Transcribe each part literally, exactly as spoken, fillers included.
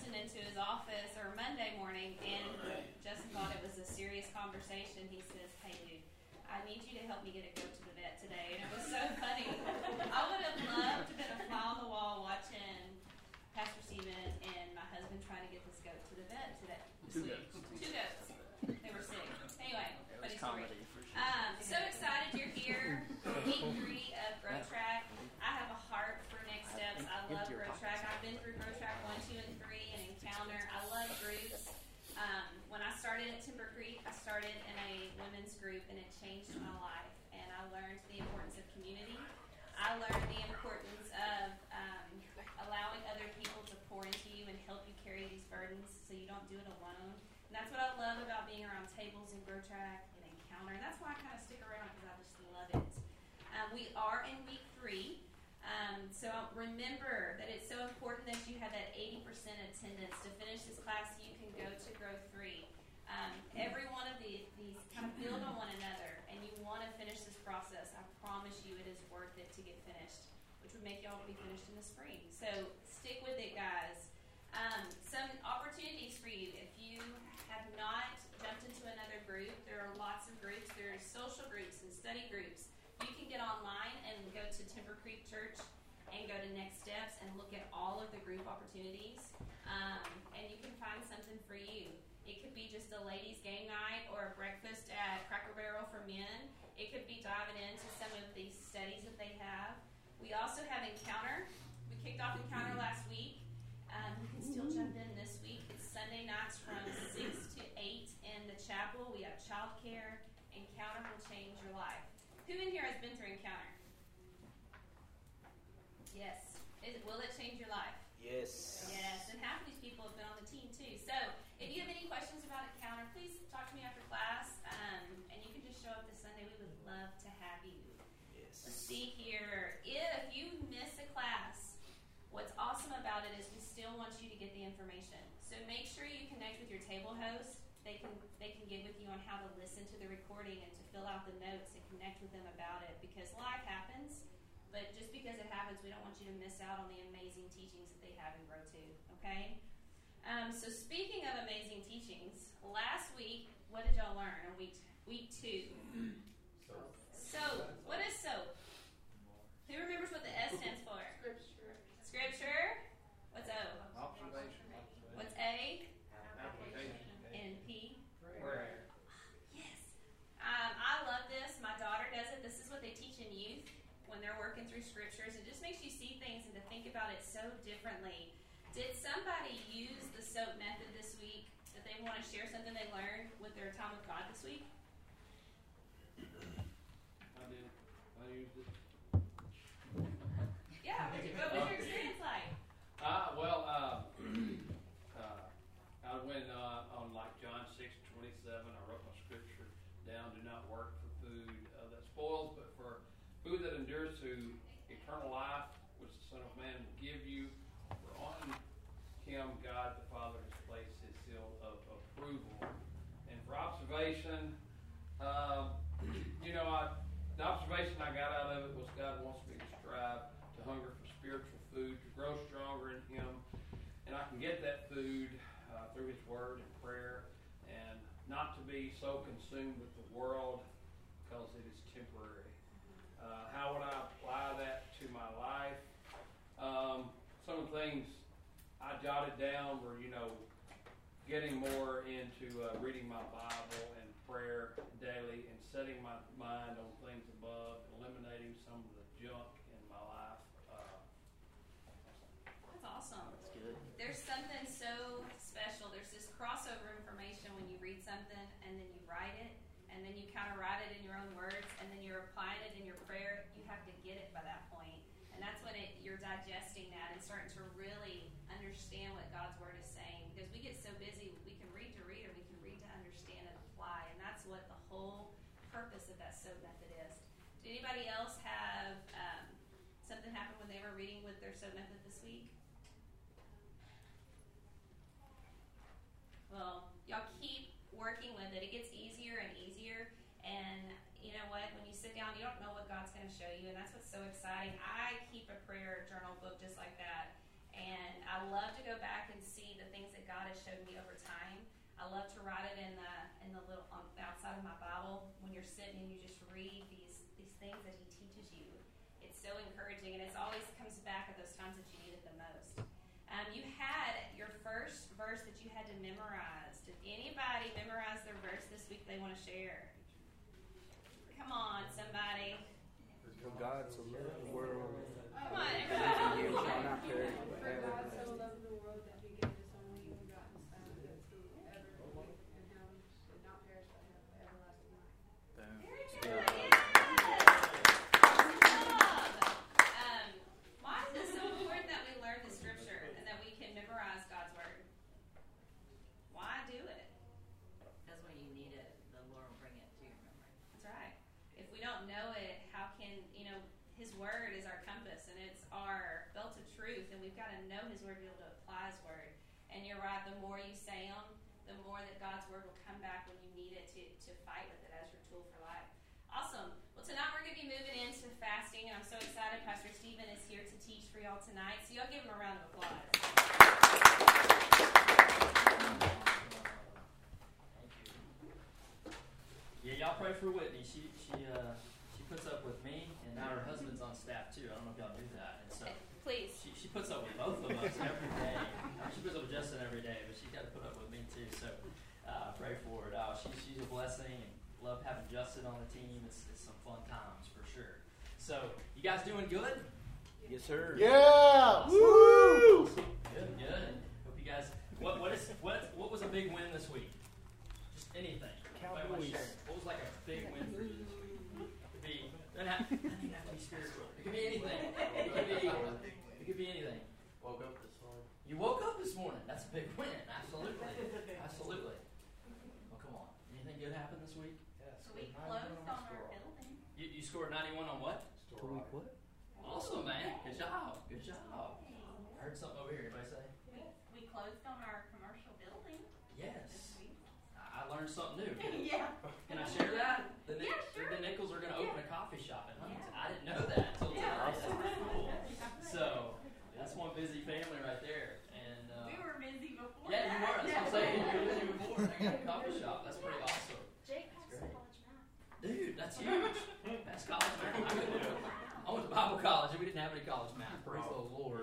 listening to his office or Monday morning, and Justin thought it was a serious conversation. He says, "Hey, dude, I need you to help me get a goat to the vet today." And it was so funny. I would have loved to have been a fly on the wall watching Pastor Stephen and my husband trying to get this goat to the vet today. Two goats. Two goats. They were sick. Anyway, it funny was story. comedy for sure. Um, so excited you're here. Week three of Grow Track. I have a heart for Next Steps. I love Grow Track. I've been through Grow Track one, two, and three, and Encounter. I love groups. Um, when I started at Timber Creek, I started in a women's group, and it changed my life. And I learned the importance of community. I learned the importance of um, allowing other people to pour into you and help you carry these burdens so you don't do it alone. And that's what I love about being around tables and Grow Track and Encounter. And that's why I kind of stick around, because I just love it. Um, we are in week three. Um, so remember that it's so important that you have that eighty percent attendance to finish this class so you can go to Grow three. Um, every one of the, these kind of build on one another, and you want to finish this process. I promise you it is worth it to get finished, which would make y'all be finished in the spring. So stick with it, guys. Um, some opportunities for you. If you have not jumped into another group, there are lots of groups. There are social groups and study groups. You can get online and go to Timber Creek Church and go to Next Steps and look at all of the group opportunities. Um, and you can find something for you. It could be just a ladies' game night or a breakfast at Cracker Barrel for men. It could be diving into some of these studies that they have. We also have Encounter. We kicked off Encounter last week. Um, you can still jump in this week. It's Sunday nights from six to eight in the chapel. We have childcare. Encounter will change your life. Who in here has been through Encounter? Yes. Is, will it change your life? Yes. Yes. And half of these people have been on the team too. So if you have any questions about Encounter, please talk to me after class. Um, and you can just show up this Sunday. We would love to have you. Yes. Let's see here. If you miss a class, what's awesome about it is we still want you to get the information. So make sure you connect with your table host. They can they can get with you on how to listen to the recording and to fill out the notes and connect with them about it, because life happens. But just because it happens, we don't want you to miss out on the amazing teachings that they have in Grow two. Okay? Um, so speaking of amazing teachings, last week, what did y'all learn in week week two? Soap. Soap. What is soap? Who remembers what the S stands for? Scripture. Scripture. What's O? Observation. What's A? Application. And P? Prayer. Yes. Um, I love this. My daughter does it. This is what they teach in youth when they're working through scriptures. It just makes you see things and to think about it so differently. Did somebody use the SOAP method this week that they want to share something they learned with their time with God this week? I did. I used it. Yeah. What, what was your experience like? Uh, well, uh, uh, I went uh, on like John six twenty-seven. I wrote my scripture down. Do not work for food uh, that spoils, but for food that endures to eternal life, which the Son of Man will give you. For on him, God the Father has placed his seal of approval. And for observation, um, you know, I, the observation I got out of it was God wants me to strive to hunger for spiritual food, to grow stronger in him. And I can get that food uh, through his word and prayer, and not to be so consumed with the world because it is temporary. Uh, how would I apply that to my life? Um, some of the things I jotted down were, you know, getting more into uh, reading my Bible and prayer daily and setting my mind on things above, eliminating some of the junk in my life. Uh, That's awesome. That's good. There's something so special. There's this crossover information when you read something and then you write it, and then you kind of write it in your own words, and then you're applying it in your prayer. You have to get it by that point. And that's when it, you're digesting that and starting to really understand what God's Word is saying. Because we get so busy, we can read to read or we can read to understand and apply. And that's what the whole purpose of that SOAP method is. Did anybody else have um, something happen when they were reading with their SOAP method this week? Well, y'all keep working with it. It gets easier and easier. And you know what? When you sit down, you don't know what God's going to show you. And that's what's so exciting. I keep a prayer journal book just like that. And I love to go back and see the things showed me over time. I love to write it in the in the little on the outside of my Bible when you're sitting and you just read these these things that he teaches you. It's so encouraging, and it always comes back at those times that you need it the most. Um, you had your first verse that you had to memorize. Did anybody memorize their verse this week they want to share? Come on, somebody. For God so loved the world. Come on, everybody. You shall not perish, but For have God so everlasting. loved the world that he gave his only begotten Son, that whoever believeth in him should not perish but have everlasting life. Boom. Very Yeah. good. Awesome. Um, why is it so important that we learn the scripture and that we can memorize God's word? Why do it? Because when you need it, the Lord will bring it to your memory. That's right. If we don't know it, how can, you know, his word is our compass and it's our belt of truth, and we've got to know his word to be able to apply his word. And you're right, the more you say them, the more that God's word will come back when you need it to, to fight with it as your tool for life. Awesome. Well, tonight we're going to be moving into fasting, and I'm so excited. Pastor Stephen is here to teach for y'all tonight, so y'all give him a round of applause. Yeah, y'all pray for Whitney. She she uh she puts up with me, and now her husband's on staff too. I don't know if y'all knew that. And so Please. she she puts up with both of us every day. She puts up with Justin every day, but she's got to put up with me too. So uh, pray for her. Uh, she she's a blessing, and love having Justin on the team. It's it's some fun times for sure. So you guys doing good? Yes, sir. Yeah! Awesome. Woo! Good, good. Hope you guys. What what is what what was a big win this week? Just anything. Anybody wanna Cowboys. share? What was like a big win for you this week? It could be. Doesn't have, doesn't even have to be spiritual. It could be anything. It could be. It could be anything. Woke up this morning. You woke up this morning. That's a big win. Absolutely. Absolutely. Well, come on. Anything good happened this week? So we closed on our building. You you scored ninety-one on what? To week what? Awesome, man. Good job. Good job. I heard something over here. Anybody say? We, we closed on our commercial building Yes. this week. I I learned something new. Can, Yeah. can I share that? The, Nic- Yeah, sure. the Nichols are going to Yeah. open a coffee shop in Huntington. Yeah. I didn't know that until Yeah. tonight. That's pretty cool. So that's one busy family right there. And uh, We were busy before yeah, you were. that. That's what I'm saying. You were busy before. I got a coffee shop. That's pretty awesome. Jake That's passed great. college math. Dude, that's huge. That's college math. I couldn't do it. I went to Bible college and we didn't have any college math. Praise the Lord.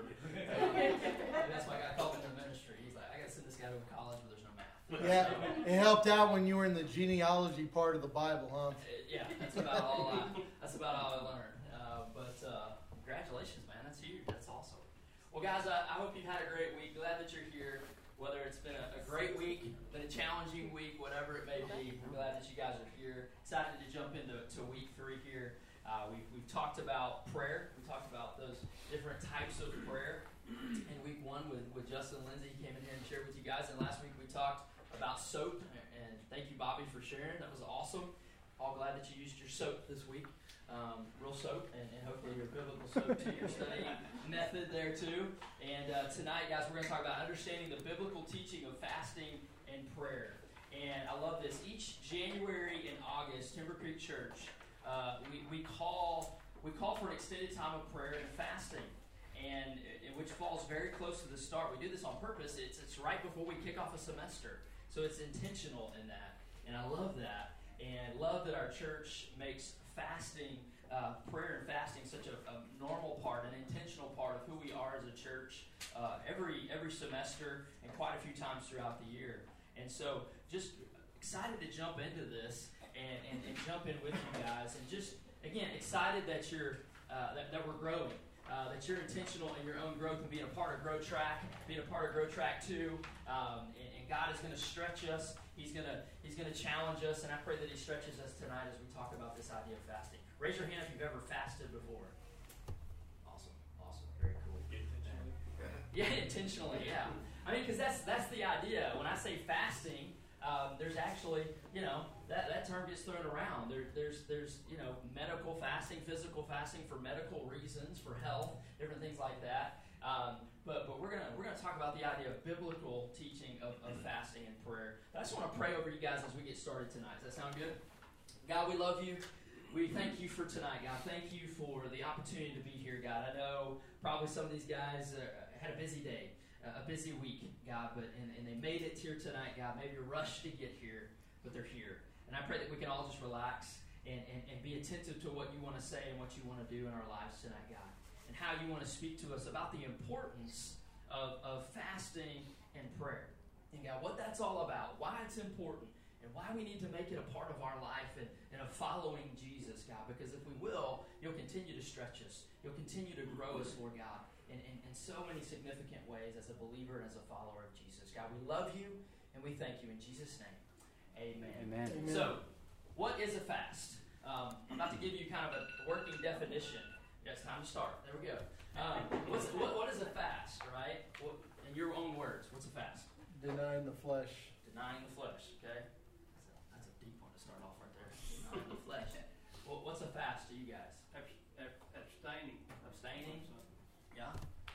Uh, that's why I got called into ministry. He's like, I got to send this guy to college where there's no math. Yeah, So, it helped out when you were in the genealogy part of the Bible, huh? Uh, yeah, that's about all I, that's about all I learned. Uh, but uh, congratulations, man. That's huge. That's awesome. Well, guys, I, I hope you've had a great week. Glad that you're here. Whether it's been a, a great week, been a challenging week, whatever it may be, I'm glad that you guys are here. Excited to jump into to week three here. Uh, we've, we've talked about prayer. We talked about those different types of prayer in week one with, with Justin Lindsay. He came in here and shared with you guys. And last week we talked about soap. And thank you, Bobby, for sharing. That was awesome. All glad that you used your soap this week. Um, real soap, and, and hopefully your biblical soap to your study method there too. And uh, tonight, guys, we're going to talk about understanding the biblical teaching of fasting and prayer. And I love this. Each January and August, Timber Creek Church, uh, we, we call we call for an extended time of prayer and fasting, and it, which falls very close to the start. We do this on purpose. It's it's right before we kick off a semester, so it's intentional in that, and I love that. And love that our church makes fasting, uh, prayer and fasting such a, a normal part, an intentional part of who we are as a church uh, every every semester and quite a few times throughout the year. And so just excited to jump into this and, and, and jump in with you guys. And just, again, excited that you're uh, that, that we're growing. Uh, that you're intentional in your own growth and being a part of Grow Track, being a part of Grow Track two, um, and, and God is going to stretch us. He's going to He's going to challenge us, and I pray that He stretches us tonight as we talk about this idea of fasting. Raise your hand if you've ever fasted before. Awesome, awesome, very cool. Intentionally. Yeah, intentionally, yeah. I mean, because that's that's the idea. When I say fasting, um, there's actually, you know, that, that term gets thrown around. There, there's, there's, you know, medical fasting, physical fasting for medical reasons, for health, different things like that. Um, but but we're gonna we're gonna talk about the idea of biblical teaching of, of fasting and prayer. But I just want to pray over you guys as we get started tonight. Does that sound good? God, we love you. We thank you for tonight, God. Thank you for the opportunity to be here, God. I know probably some of these guys uh, had a busy day. a busy week, God, but and, and they made it here tonight, God. Maybe rushed to get here, but they're here. And I pray that we can all just relax and, and, and be attentive to what you want to say and what you want to do in our lives tonight, God. And how you want to speak to us about the importance of, of fasting and prayer. And God, what that's all about, why it's important, and why we need to make it a part of our life and, and of following Jesus, God. Because if we will, you'll continue to stretch us. You'll continue to grow us, Lord God, in, in, in so many significant ways as a believer and as a follower of Jesus. God, we love you and we thank you in Jesus' name. Amen. Amen. Amen. So, what is a fast? Um, I'm about to give you kind of a working definition. Yeah, it's time to start. There we go. Um, what's, what, what is a fast, right? What, in your own words, what's a fast? Denying the flesh. Denying the flesh, okay? That's a, that's a deep one to start off right there. Denying the flesh. Well, what's a fast to you guys? Abs- ab- abstaining. Abstaining? Yeah?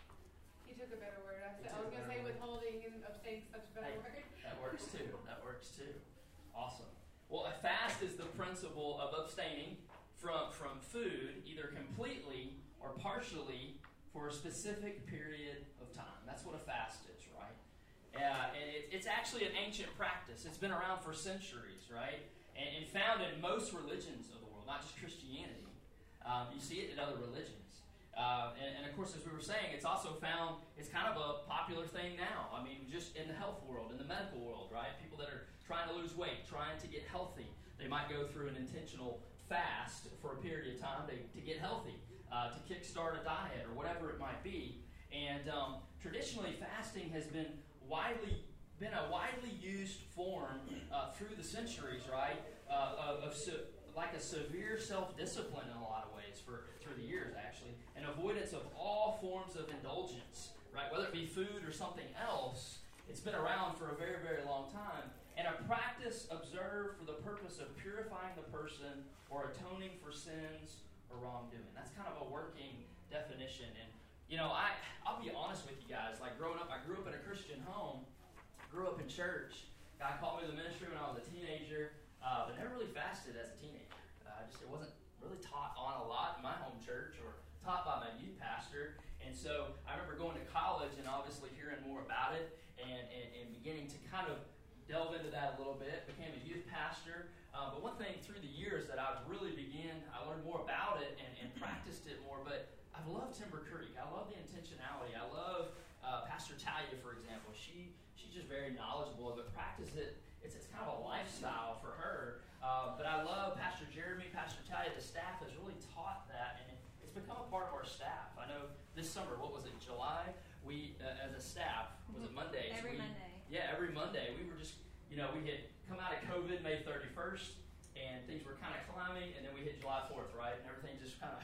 You took a better word. I, You said, I took was a going to better say word. withholding and abstain such a better Hey. word. That works too. That works too. Awesome. Well, a fast is the principle of abstaining from, from food, either completely or partially, for a specific period of time. That's what a fast is, right? Uh, and it, it's actually an ancient practice. It's been around for centuries, right? And, and found in most religions of the world, not just Christianity. Um, you see it in other religions. Uh, and, and of course, as we were saying, it's also found, it's kind of a popular thing now. I mean, just in the health world, in the medical world, right? People that are trying to lose weight, trying to get healthy, they might go through an intentional fast for a period of time to, to get healthy, uh, to kickstart a diet or whatever it might be. And um, traditionally, fasting has been widely been a widely used form uh, through the centuries, right? Uh, of, of se- like a severe self-discipline in a lot of ways for through the years, actually, and avoidance of all forms of indulgence, right? Whether it be food or something else, it's been around for a very, very long time. And a practice observed for the purpose of purifying the person or atoning for sins or wrongdoing. That's kind of a working definition. And, you know, I, I'll be honest with you guys. Like, growing up, I grew up in a Christian home, grew up in church. God called me to the ministry when I was a teenager, uh, but never really fasted as a teenager. Uh, just it wasn't really taught on a lot in my home church or taught by my youth pastor. And so I remember going to college and obviously hearing more about it and, and, and beginning to kind of delve into that a little bit, became a youth pastor. Uh, but one thing through the years that I've really began, I learned more about it and, and practiced it more, but I've loved Timber Creek. I love the intentionality. I love uh, Pastor Talia, for example. She She's just very knowledgeable of it, practice it. It's, it's kind of a lifestyle for her. Uh, but I love Pastor Jeremy, Pastor Talia. The staff has really taught that, and it's become a part of our staff. I know this summer, what was it, July? We, uh, as a staff, was it Mondays? Every we, Monday. Yeah, every Monday. We were just, you know, we had come out of COVID May thirty-first, and things were kind of climbing, and then we hit July fourth, right? And everything just kind of,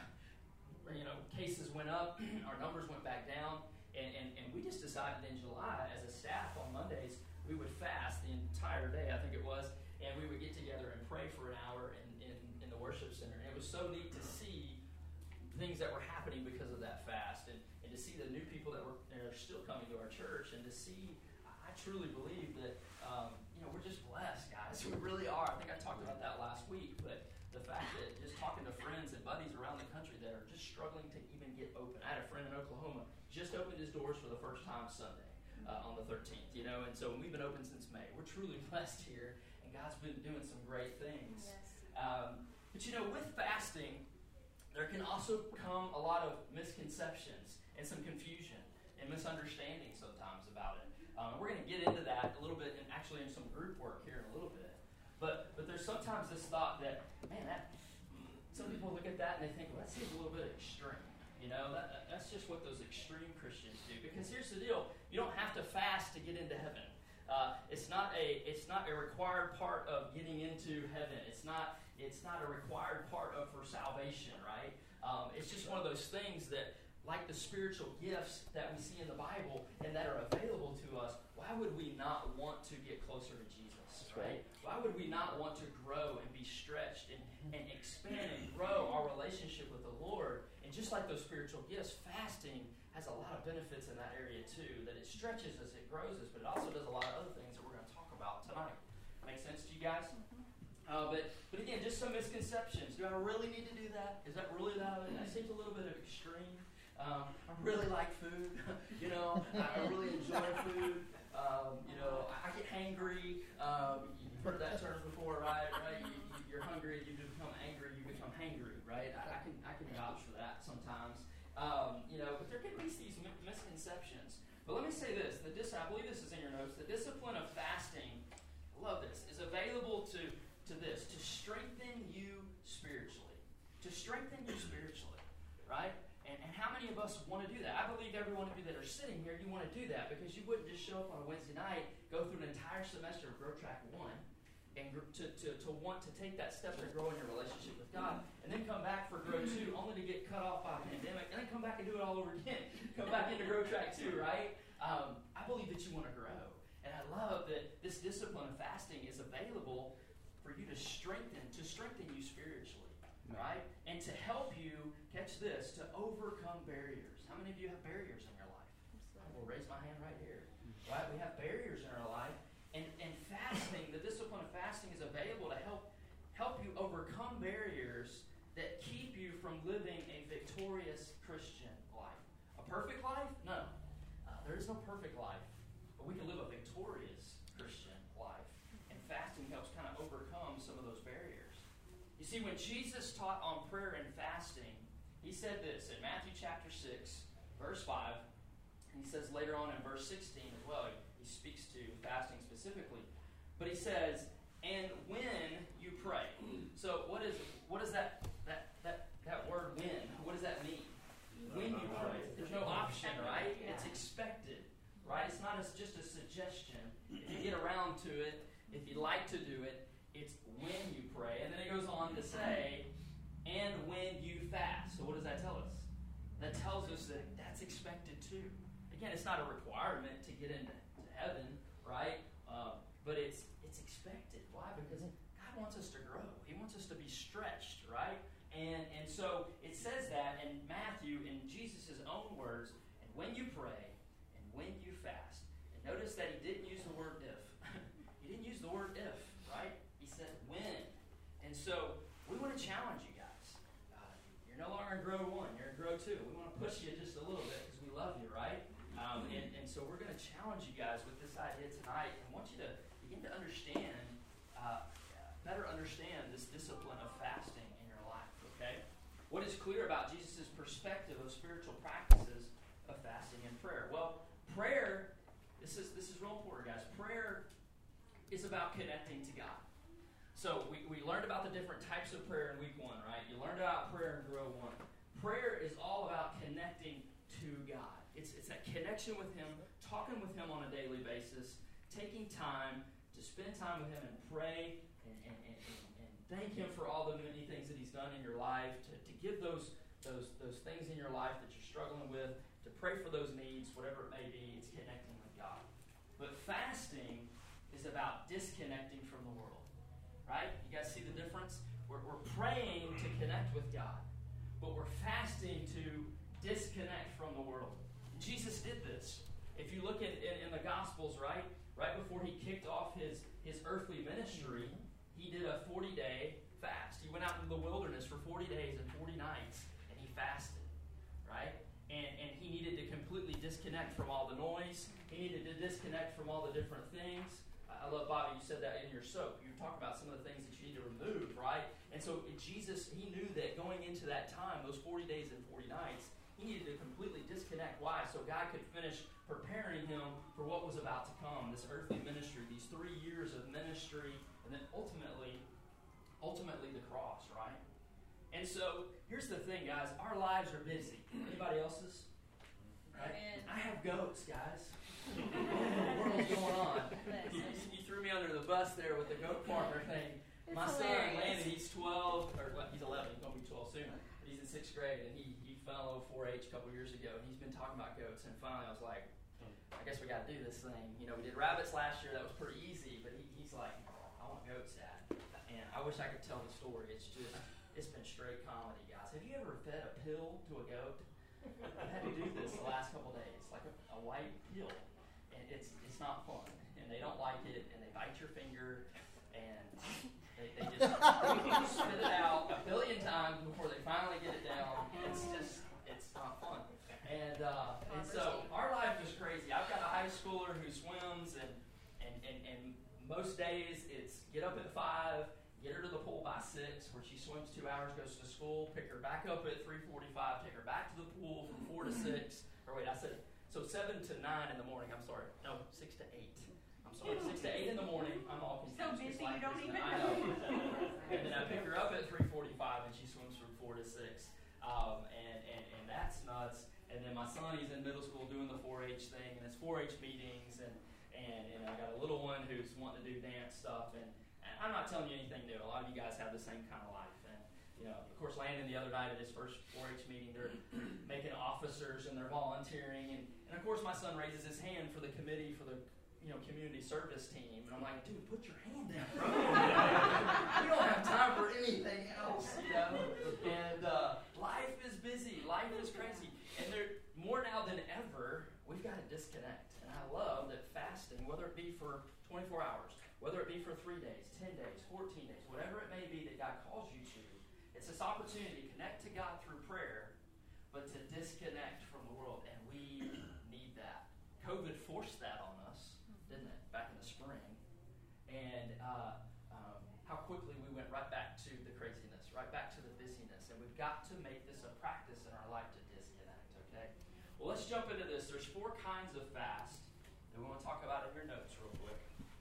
you know, cases went up, our numbers went back down, and, and, and we just decided in July, as a staff on Mondays, we would fast the entire day, I think it was, and we would get together and pray for an hour in, in, in the worship center. And it was so neat to see things that were happening because of that fast, and, and to see the new people that were that are still coming to our church, and to see, I truly believe that, um, you know, we're just blessed, guys. We really are. I think I talked about that last week, but the fact that just talking to friends and buddies around the country that are just struggling to even get open. I had a friend in Oklahoma, just opened his doors for the first time Sunday uh, on the thirteenth, you know, and so we've been open since May. We're truly blessed here, and God's been doing some great things. Yes. Um, but, you know, with fasting, there can also come a lot of misconceptions and some confusion and misunderstanding sometimes about it. Um, we're going to get into that a little bit, and actually in some group work here in a little bit. But but there's sometimes this thought that, man, that some people look at that and they think, well, that seems a little bit extreme. You know, that, that's just what those extreme Christians do. Because here's the deal: you don't have to fast to get into heaven. Uh, it's not a it's not a required part of getting into heaven. It's not it's not a required part of for salvation, right? Um, it's just one of those things that, like the spiritual gifts that we see in the Bible and that are available to us, why would we not want to get closer to Jesus, right? Why would we not want to grow and be stretched and, and expand and grow our relationship with the Lord? And just like those spiritual gifts, fasting has a lot of benefits in that area too, that it stretches us, it grows us, but it also does a lot of other things that we're going to talk about tonight. Make sense to you guys? Uh, but, but again, just some misconceptions. Do I really need to do that? Is that really that? That seems a little bit extreme. Um, I really like food. you know, I, I really enjoy food. Um, you know, I, I get hangry. Um, you've heard that term before, right? Right? You, you, you're hungry. You become angry. You become hangry, right? I, I can I can vouch for that sometimes. Um, you know, but there can be these misconceptions. But let me say this: the dis- I believe this is in your notes. The discipline of fasting, I love this, is available to to this to strengthen you spiritually, to strengthen you spiritually, right? And, and how many of us want to do that? I believe every one of you that are sitting here, you want to do that because you wouldn't just show up on a Wednesday night, go through an entire semester of Grow Track one, and to, to, to want to take that step to grow in your relationship with God, and then come back for Grow two, only to get cut off by a pandemic, and then come back and do it all over again. Come back into Grow Track two, right? Um, I believe that you want to grow. And I love that this discipline of fasting is available for you to strengthen, to strengthen you spiritually. Right? And to help you, catch this, to overcome barriers. How many of you have barriers in your life? I will raise my hand right here. Right? We have barriers in our life. And, and fasting, the discipline of fasting is available to help help you overcome barriers that keep you from living a victorious Christian life. A perfect life? No. Uh, there is no perfect life. But we can live a victorious Christian life. And fasting helps kind of overcome some of those barriers. You see, when Jesus taught on prayer and fasting, he said this in Matthew chapter six, verse five, and he says later on in verse sixteen as well, he speaks to fasting specifically, but he says, and when you pray. So what is what is that that that, that word when? What does that mean? When you pray. There's no option, right? It's expected, right? It's not as just a suggestion. If you get around to it, if you like to do it, it's when you pray. And then it goes on to say, and when you fast. So what does that tell us? That tells us that that's expected too. Again, it's not a requirement to get into to heaven, right? Uh, but it's it's expected. Why? Because God wants us to grow. He wants us to be stretched, right? And and so it says that in Matthew, in Jesus' own words, and when you pray, and when you fast. And notice that he didn't use the word if. He didn't use the word if, right? Said when. And so we want to challenge you guys. Uh, you're no longer in Grow one, you're in Grow two. We want to push you just a little bit because we love you, right? Um, and, and so we're going to challenge you guys with this idea tonight and want you to begin to understand, uh, better understand this discipline of fasting in your life, okay? What is clear about Jesus' perspective of spiritual practices of fasting and prayer? Well, prayer, this is this is real important, guys. Prayer is about connecting to God. So we, we learned about the different types of prayer in week one, right? You learned about prayer in Grow one. Prayer is all about connecting to God. It's it's that connection with Him, talking with Him on a daily basis, taking time to spend time with Him and pray and, and, and, and thank Him for all the many things that He's done in your life, to, to give those, those, those things in your life that you're struggling with, to pray for those needs, whatever it may be. It's connecting with God. But fasting is about disconnecting from the world. Right? You guys see the difference? We're, we're praying to connect with God, but we're fasting to disconnect from the world. Jesus did this. If you look at in, in the Gospels, right? Right before he kicked off his, his earthly ministry, he did a forty-day fast. He went out into the wilderness for forty days and forty nights, and he fasted. Right? And, and he needed to completely disconnect from all the noise. He needed to disconnect from all the different things. I love, Bobby, you said that in your soap. You were talking about some of the things that you need to remove, right? And so Jesus, he knew that going into that time, those forty days and forty nights, he needed to completely disconnect. Why? So God could finish preparing him for what was about to come, this earthly ministry, these three years of ministry, and then ultimately, ultimately the cross, right? And so here's the thing, guys. Our lives are busy. Anybody else's? Right? I have goats, guys. What in the world's going on? You, you threw me under the bus there with the goat farmer thing. It's My son, hilarious. Landon, he's twelve, or well, he's eleven, he's going to be twelve soon. But he's in sixth grade, and he, he fell in four H a couple years ago, and he's been talking about goats, and finally I was like, I guess we got to do this thing. You know, we did rabbits last year, that was pretty easy, but he, he's like, I want goats, Dad. And I wish I could tell the story. It's just, it's been straight comedy, guys. Have you ever fed a pill to a goat? I've had to do this the last couple days, like a, a white pill. And it's it's not fun. And they don't like it, and they bite your finger, and they, they just spit it out a billion times before they finally get it down. It's just, it's not fun. Taylor who swims, and, and, and, and most days it's get up at five, get her to the pool by six, where she swims two hours, goes to school, pick her back up at three forty-five, take her back to the pool from four to six, or wait, I said, so seven to nine in the morning, I'm sorry, no, six to eight. I'm sorry, six to eight in the morning, I'm all confused. So busy you don't even I know. And then I pick her up at three forty-five, and she swims from four to six, um, and, and, and that's nuts. And then my son, he's in middle school doing the four H thing, and it's four H meetings, and, and, and I got a little one who's wanting to do dance stuff, and, and I'm not telling you anything new. A lot of you guys have the same kind of life. And, you know, of course, Landon the other night at his first four H meeting, they're making officers, and they're volunteering, and, and of course my son raises his hand for the committee for the, you know, community service team, and I'm like, dude, put your hand down, bro. We don't have time for anything else, you know. And uh, life is busy, life is crazy, and there more now than ever, we've got to disconnect. And I love that fasting, whether it be for twenty-four hours, whether it be for three days, ten days, fourteen days, whatever it may be that God calls you to, it's this opportunity to connect to God through prayer, but to disconnect from the world, and we need that. COVID forced that on us, didn't it, back in the spring? And uh, um, how quickly we went right back to the craziness, right back to the busyness. And we've got to make this a practice in our life to disconnect, okay? Well, let's jump into this. There's four kinds of fast that we want to talk about in your notes real quick.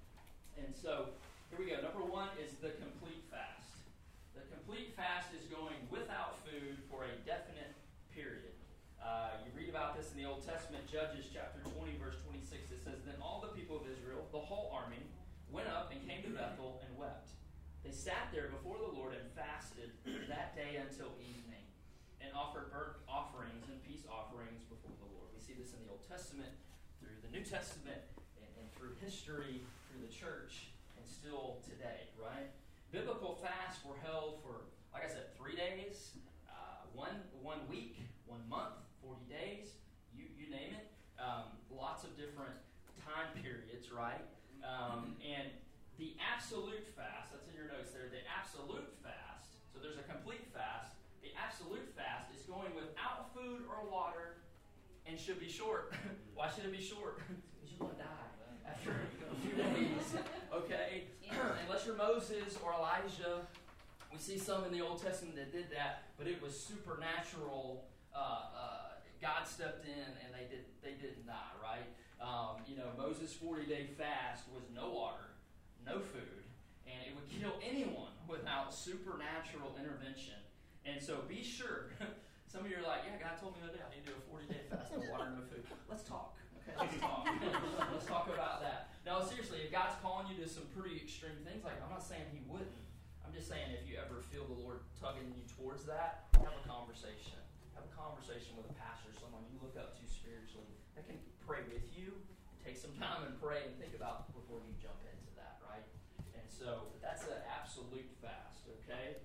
And so, here we go. Number one is the complete fast. The complete fast is going without food for a definite period. Uh, you read about this in the Old Testament, Judges chapter twenty, verse twenty-six. It says, "Then all the people of Israel, the whole army, went up and came to Bethel and wept. They sat there before the Lord and fasted that day until evening, and offered burnt offerings and peace offerings before the Lord." We see this in the Old Testament, through the New Testament, and, and through history, through the church, and still today, right? Biblical fasts were held for, like I said, three days, uh, one one week, one month, forty days, you, you name it. Um, lots of different time periods, right? Um, and the absolute fast, that's in your notes there, the absolute fast, so there's a complete fast. The absolute fast is going without food or water and should be short. Why should it be short? Because you want to die after a few days, okay? Yeah. Unless you're Moses or Elijah. We see some in the Old Testament that did that, but it was supernatural. Uh, uh, God stepped in and they did they didn't die, right? Um, you know, Moses' forty-day fast was no water, no food, and it would kill anyone without supernatural intervention. And so be sure. Some of you are like, yeah, God told me the other day I need to do a forty-day fast, no water, no food. Let's talk. Okay, let's talk. Let's talk about that. No, seriously, if God's calling you to some pretty extreme things, like I'm not saying He wouldn't. I'm just saying if you ever feel the Lord tugging you towards that, have a conversation. Have a conversation with a pastor, someone you look up to spiritually that can pray with you. Take some time and pray and think about before you jump into that, right? And so that's an absolute fast, okay?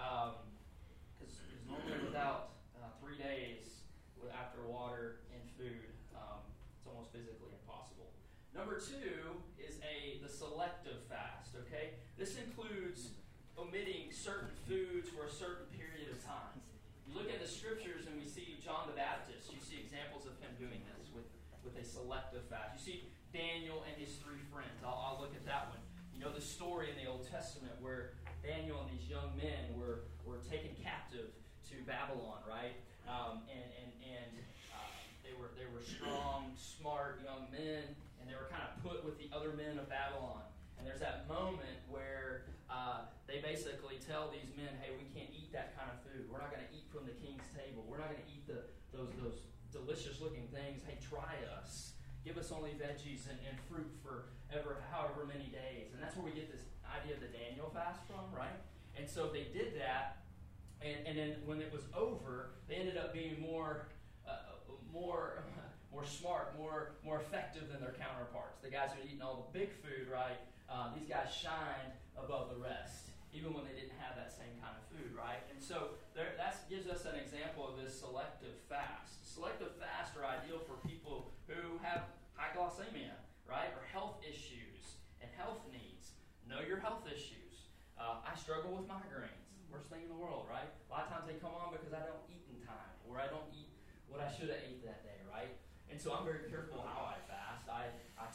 Because um, normally without uh, three days after water and food, um, it's almost physically impossible. Number two is a the selective fast, okay? This includes omitting certain foods for a certain period of time. You look at the scriptures and we see John the Baptist. You see examples of him doing this with, with a selective fast. You see Daniel and his three friends. I'll, I'll look at that one. You know the story in the Old Testament where Daniel and these young men were, were taken captive to Babylon, right? Um, and and, and uh, they were they were strong, smart young men, and they were kind of put with the other men of Babylon. And there's that moment where uh, they basically tell these men, hey, we can't eat that kind of food. We're not going to eat from the king's table. We're not going to eat the those those delicious-looking things. Hey, try us. Give us only veggies and, and fruit for ever, however many days. And that's where we get this idea of the Daniel fast from, right? And so they did that, and, and then when it was over, they ended up being more uh, more more smart, more more effective than their counterparts. The guys who had eaten all the big food, right? Uh, these guys shined above the rest, even when they didn't have that same kind of food, right? And so that gives us an example of this selective fast. Selective fasts are ideal for people who have high glycemia, right? Or health issues and health needs. Know your health issues. Uh, I struggle with migraines. Worst thing in the world, right? A lot of times they come on because I don't eat in time, or I don't eat what I should have ate that day, right? And so I'm very careful how I fast. I, I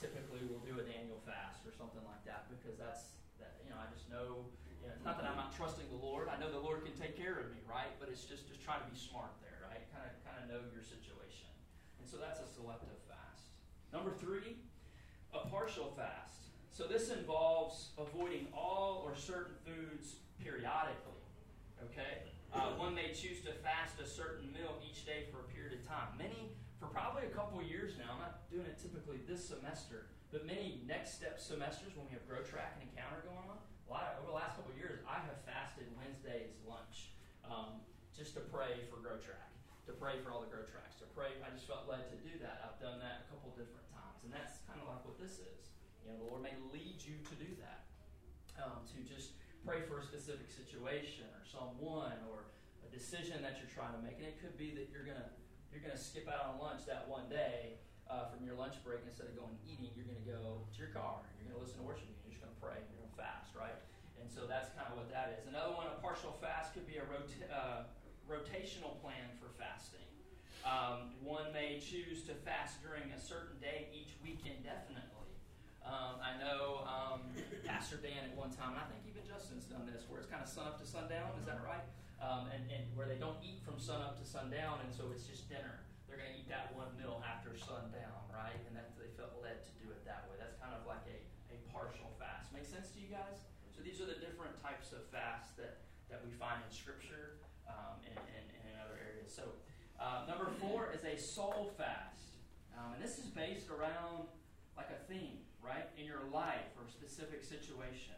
typically will do an annual fast or something like that because that's, that, you know, I just know, you know, it's not that I'm not trusting the Lord. I know the Lord can take care of me, right? But it's just, just try to be smart there, right? Kind of kind of know your situation. And so that's a selective fast. Number three, a partial fast. So this involves avoiding all or certain foods periodically, okay? Uh, one may choose to fast a certain meal each day for a period of time. Many, for probably a couple years now, I'm not doing it typically this semester, but many next step semesters when we have Grow Track and Encounter going on, a lot of, over the last couple of years, I have fasted Wednesday's lunch um, just to pray for Grow Track, to pray for all the Grow Tracks, to pray. I just felt led to do that. I've done that a couple different times, and that's kind of like what this is. You know, the Lord may lead you to do that, um, to just pray for a specific situation or someone or a decision that you're trying to make. And it could be that you're gonna you're gonna skip out on lunch that one day uh, from your lunch break. Instead of going eating, you're gonna go to your car. You're gonna listen to worship music. You're just gonna pray. You're gonna fast, right? And so that's kind of what that is. Another one, a partial fast, could be a rota- uh, rotational plan for fasting. Um, one may choose to fast during a certain day each week indefinitely. Um, I know um, Pastor Dan at one time, and I think even Justin's done this, where it's kind of sun up to sundown, is that right? Um, and, and where they don't eat from sun up to sundown, and so it's just dinner. They're going to eat that one meal after sundown, right? And that they felt led to do it that way. That's kind of like a, a partial fast. Make sense to you guys? So these are the different types of fasts that, that we find in Scripture um, and, and, and in other areas. So uh, number four is a soul fast. Um, and this is based around like a theme, right, in your life or a specific situation.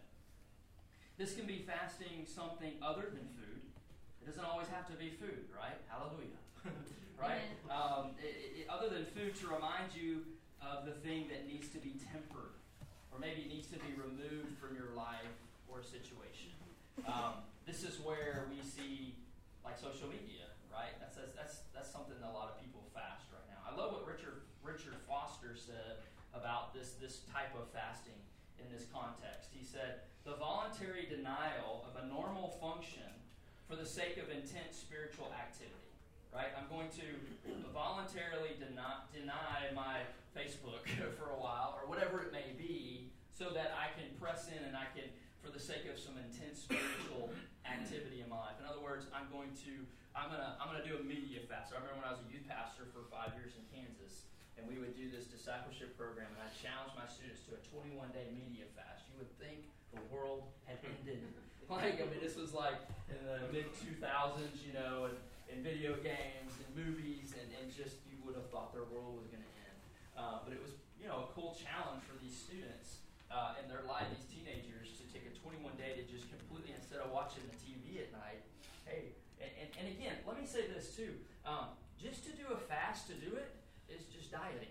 This can be fasting something other than food. It doesn't always have to be food, right? Hallelujah. Right? Um, it, it, other than food, to remind you of the thing that needs to be tempered, or maybe it needs to be removed from your life or situation. Um, this is where we see, like, social media, right? That's, that's that's that's something that a lot of people fast right now. I love what Richard Richard Foster said about this, this type of fasting in this context. He said, the voluntary denial of a normal function for the sake of intense spiritual activity. Right? I'm going to voluntarily deny, deny my Facebook for a while, or whatever it may be, so that I can press in and I can, for the sake of some intense spiritual activity in my life. In other words, I'm going to, I'm gonna, I'm gonna do a media fast. I remember when I was a youth pastor for five years in Kansas, and we would do this discipleship program, and I challenged my students to a twenty-one day media fast. You would think the world had ended. Like, I mean, this was like in the mid two thousands, you know, and, and video games and movies, and, and just you would have thought their world was going to end. Uh, but it was, you know, a cool challenge for these students uh, in their life, these teenagers, to take a twenty-one day to just completely, instead of watching the T V at night, hey, and, and, and again, let me say this too. Um, just to do a fast to do it, is just dieting.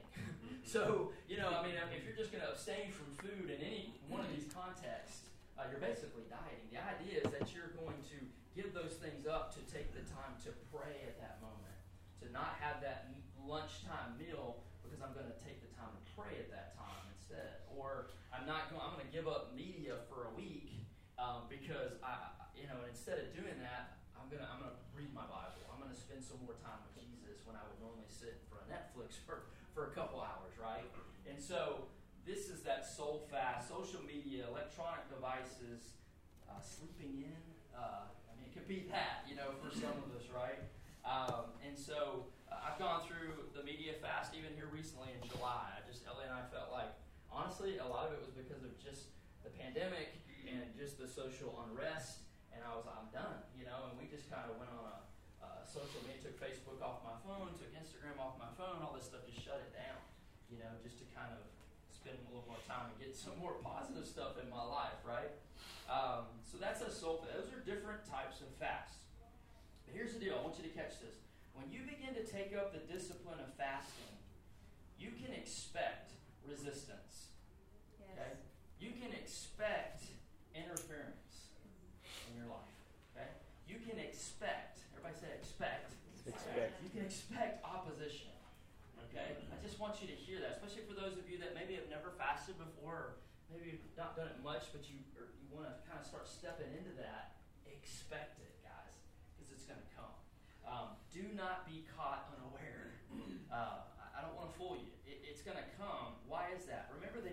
So, you know, I mean, if you're just going to abstain from food in any one of these contexts, uh, you're basically dieting. The idea is that you're going to give those things up to take the time to pray at that moment, to not have that lunchtime meal because I'm going to take the time to pray at that time instead. Or I'm not going, I'm going to give up media for a week um, because I, you know, instead of doing that, I'm going to, I'm going to read my Bible. I'm going to spend some more time with Jesus when I would normally sit for a Netflix for, for a couple hours, right? And so this is that soul fast, social media, electronic devices, uh, sleeping in. Uh, I mean, it could be that, you know, for some of us, right? Um, and so uh, I've gone through the media fast even here recently in July. I just, Ellie and I felt like, honestly, a lot of it was because of just the pandemic and just the social unrest. And I was, I'm done, you know, and we just kind of went on a uh, social media, took Facebook off my phone, took Instagram off my phone, all this stuff, just shut it down, you know, just to kind of spend a little more time and get some more positive stuff in my life, right? Um, so that's a soul fast. Those are different types of fasts. But here's the deal. I want you to catch this. When you begin to take up the discipline of fasting, you can expect resistance. Yes. Okay? You can expect interference in your life. Okay? You can expect, everybody say expect. Expect. You can expect opposition. Okay? I just want you to hear that, especially for those of you that maybe have never fasted before, or maybe you've not done it much, but you or you want to kind of start stepping into that. Expect it, guys, because it's going to come. Um, do not be caught unaware. Uh, I, I don't want to fool you. It, it's going to come. Why is that? Remember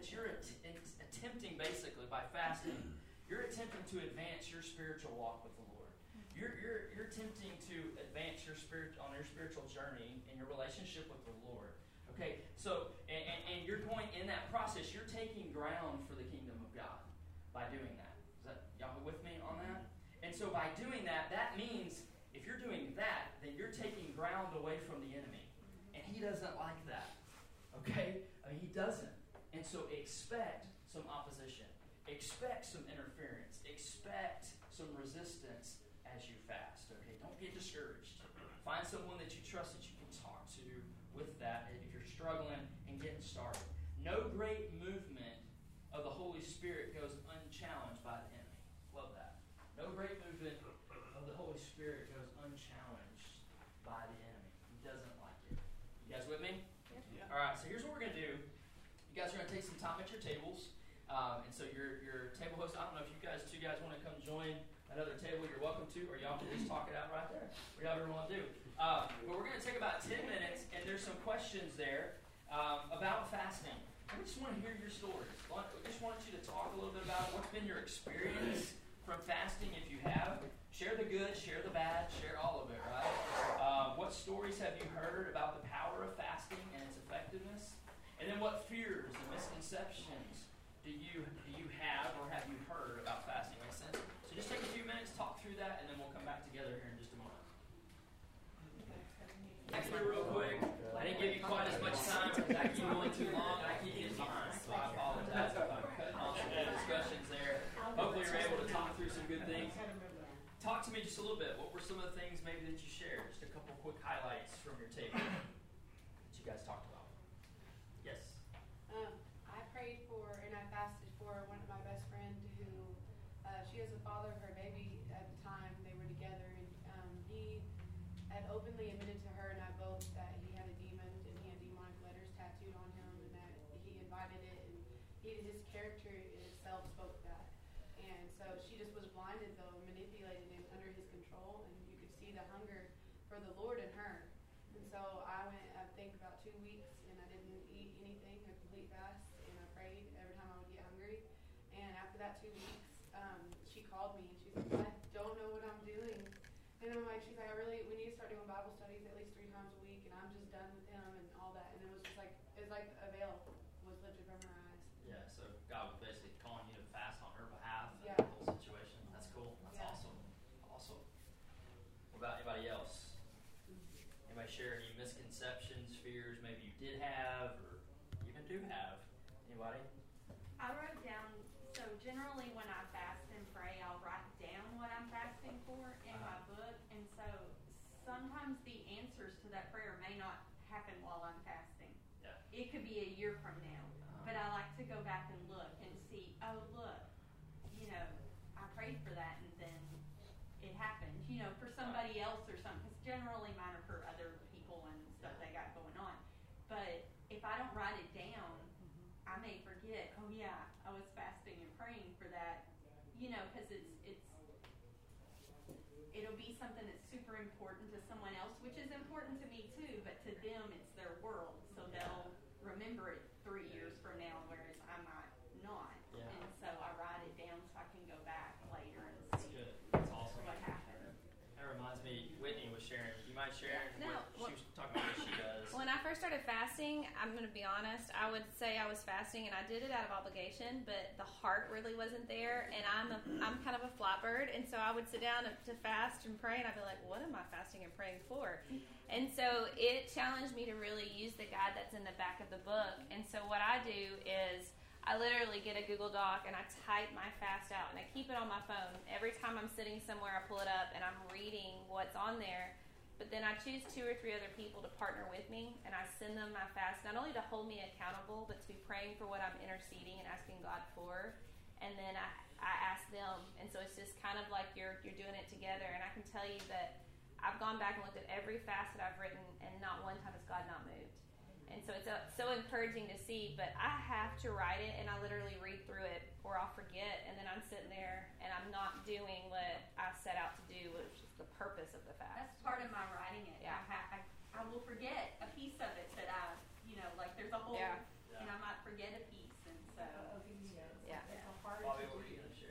that you're att- attempting, basically, by fasting, you're attempting to advance your spiritual walk with the Lord. You're, you're, you're attempting to advance your spirit on your spiritual journey and your relationship with the Lord. Okay, so, and, and, and you're going in that process, you're taking ground for the kingdom of God by doing that. Is that, y'all with me on that? And so by doing that, that means if you're doing that, then you're taking ground away from the enemy. And he doesn't like that. Okay? I mean, he doesn't. And so expect some opposition. Expect some interference. Expect some resistance as you fast. Okay? Don't get discouraged. Find someone that you trust that you can talk to with that if you're struggling and getting started. No great movement of the Holy Spirit goes unchallenged by the enemy. Love that. No great movement of the Holy Spirit goes unchallenged by the enemy. He doesn't like it. You guys with me? Yeah. All right, so here's what we're going to do. You guys are going to take some time at your tables. Um, and so your your table host, I don't know if you guys, two guys want to come join another table, you're welcome to, or y'all can just talk it out right there. Whatever you want to do. Uh, but we're going to take about ten minutes, and there's some questions there um, about fasting. I just want to hear your stories. I just want you to talk a little bit about what's been your experience from fasting, if you have. Share the good, share the bad, share all of it, right? Uh, what stories have you heard about the power of fasting and its effectiveness? And then what fears and misconceptions do you do you have or have you heard about fasting? Make sense? So just take a few minutes, talk through that, and then we'll come back together here in just a moment. Next one, real quick. I didn't give you quite as much time because I keep going too long and I keep getting behind. So I apologize if I'm cutting off some good discussions there. Hopefully you're able to talk through some good things. Talk to me just a little bit. What were some of the things maybe that you shared? Just a couple quick highlights from your table that you guys talked about. Yes? Um, I prayed for and I fasted for one of my best friends who, uh, she was the father of her baby at the time they were together, and um, he had openly admitted to her and I both that he had a demon and he had demonic letters tattooed on him, and that he invited it, and he, his character itself spoke that. And so she just was blinded though, manipulated and under his control, and you could see the hunger for the Lord in her. And so I went, I think about two weeks, and I didn't eat anything, a complete fast, and I prayed every time I would get hungry. And after that two weeks, um, she called me and she's like, I don't know what I'm doing. And I'm like, she's like, I really, we need to start doing Bible studies at least three times a week, and I'm just done with him and all that. And it was just like, it's like a veil was lifted from her eyes. Yeah, so God was basically calling you to fast on her behalf in Yeah. the whole situation. That's cool. That's Yeah. awesome. Awesome. What about anybody else? Anybody share any misconceptions, fears maybe you did have or even do have? Anybody? I wrote down, so generally when I fast and pray, I'll write down what I'm fasting for in my book. And so sometimes the answers to that prayer may not happen while I'm fasting. Yeah. It could be a year from now. Uh-huh. But I like to go back and look and see, oh, look, you know, I prayed for that and then it happened, you know, for somebody else or something. Because generally mine are for other people and stuff they got going on. But if I don't write it down, I may forget, oh, yeah, I was fasting and praying for that, you know, because it's, it's, it'll be something that's super important to someone else, which is important to me too, but to them it's their world. So they'll remember it three years from now, whereas I might not. Yeah. And so I write it down so I can go back later and That's see good. That's awesome. what happened. That reminds me, Whitney was sharing. You mind sharing? No, what, she was talking about what she does. When I first started fasting, I'm going to be honest, I would say I was fasting and I did it out of obligation, but the heart really wasn't there, and I'm a, I'm kind of a flat bird, and so I would sit down to fast and pray, and I'd be like, what am I fasting and praying for? And so it challenged me to really use the guide that's in the back of the book. And so what I do is I literally get a Google Doc and I type my fast out and I keep it on my phone. Every time I'm sitting somewhere, I pull it up and I'm reading what's on there. But then I choose two or three other people to partner with me, and I send them my fast, not only to hold me accountable, but to be praying for what I'm interceding and asking God for. And then I, I ask them, and so it's just kind of like you're you're doing it together. And I can tell you that I've gone back and looked at every fast that I've written, and not one time has God not moved. And so it's a, so encouraging to see, but I have to write it, and I literally read through it, or I'll forget, and then I'm sitting there, and I'm not doing what I set out to do, which is the purpose of the fast. That's part of my writing it. Yeah. I, ha- I, I will forget a piece of it that I, you know, like there's a whole, Yeah. and I might forget a piece. And so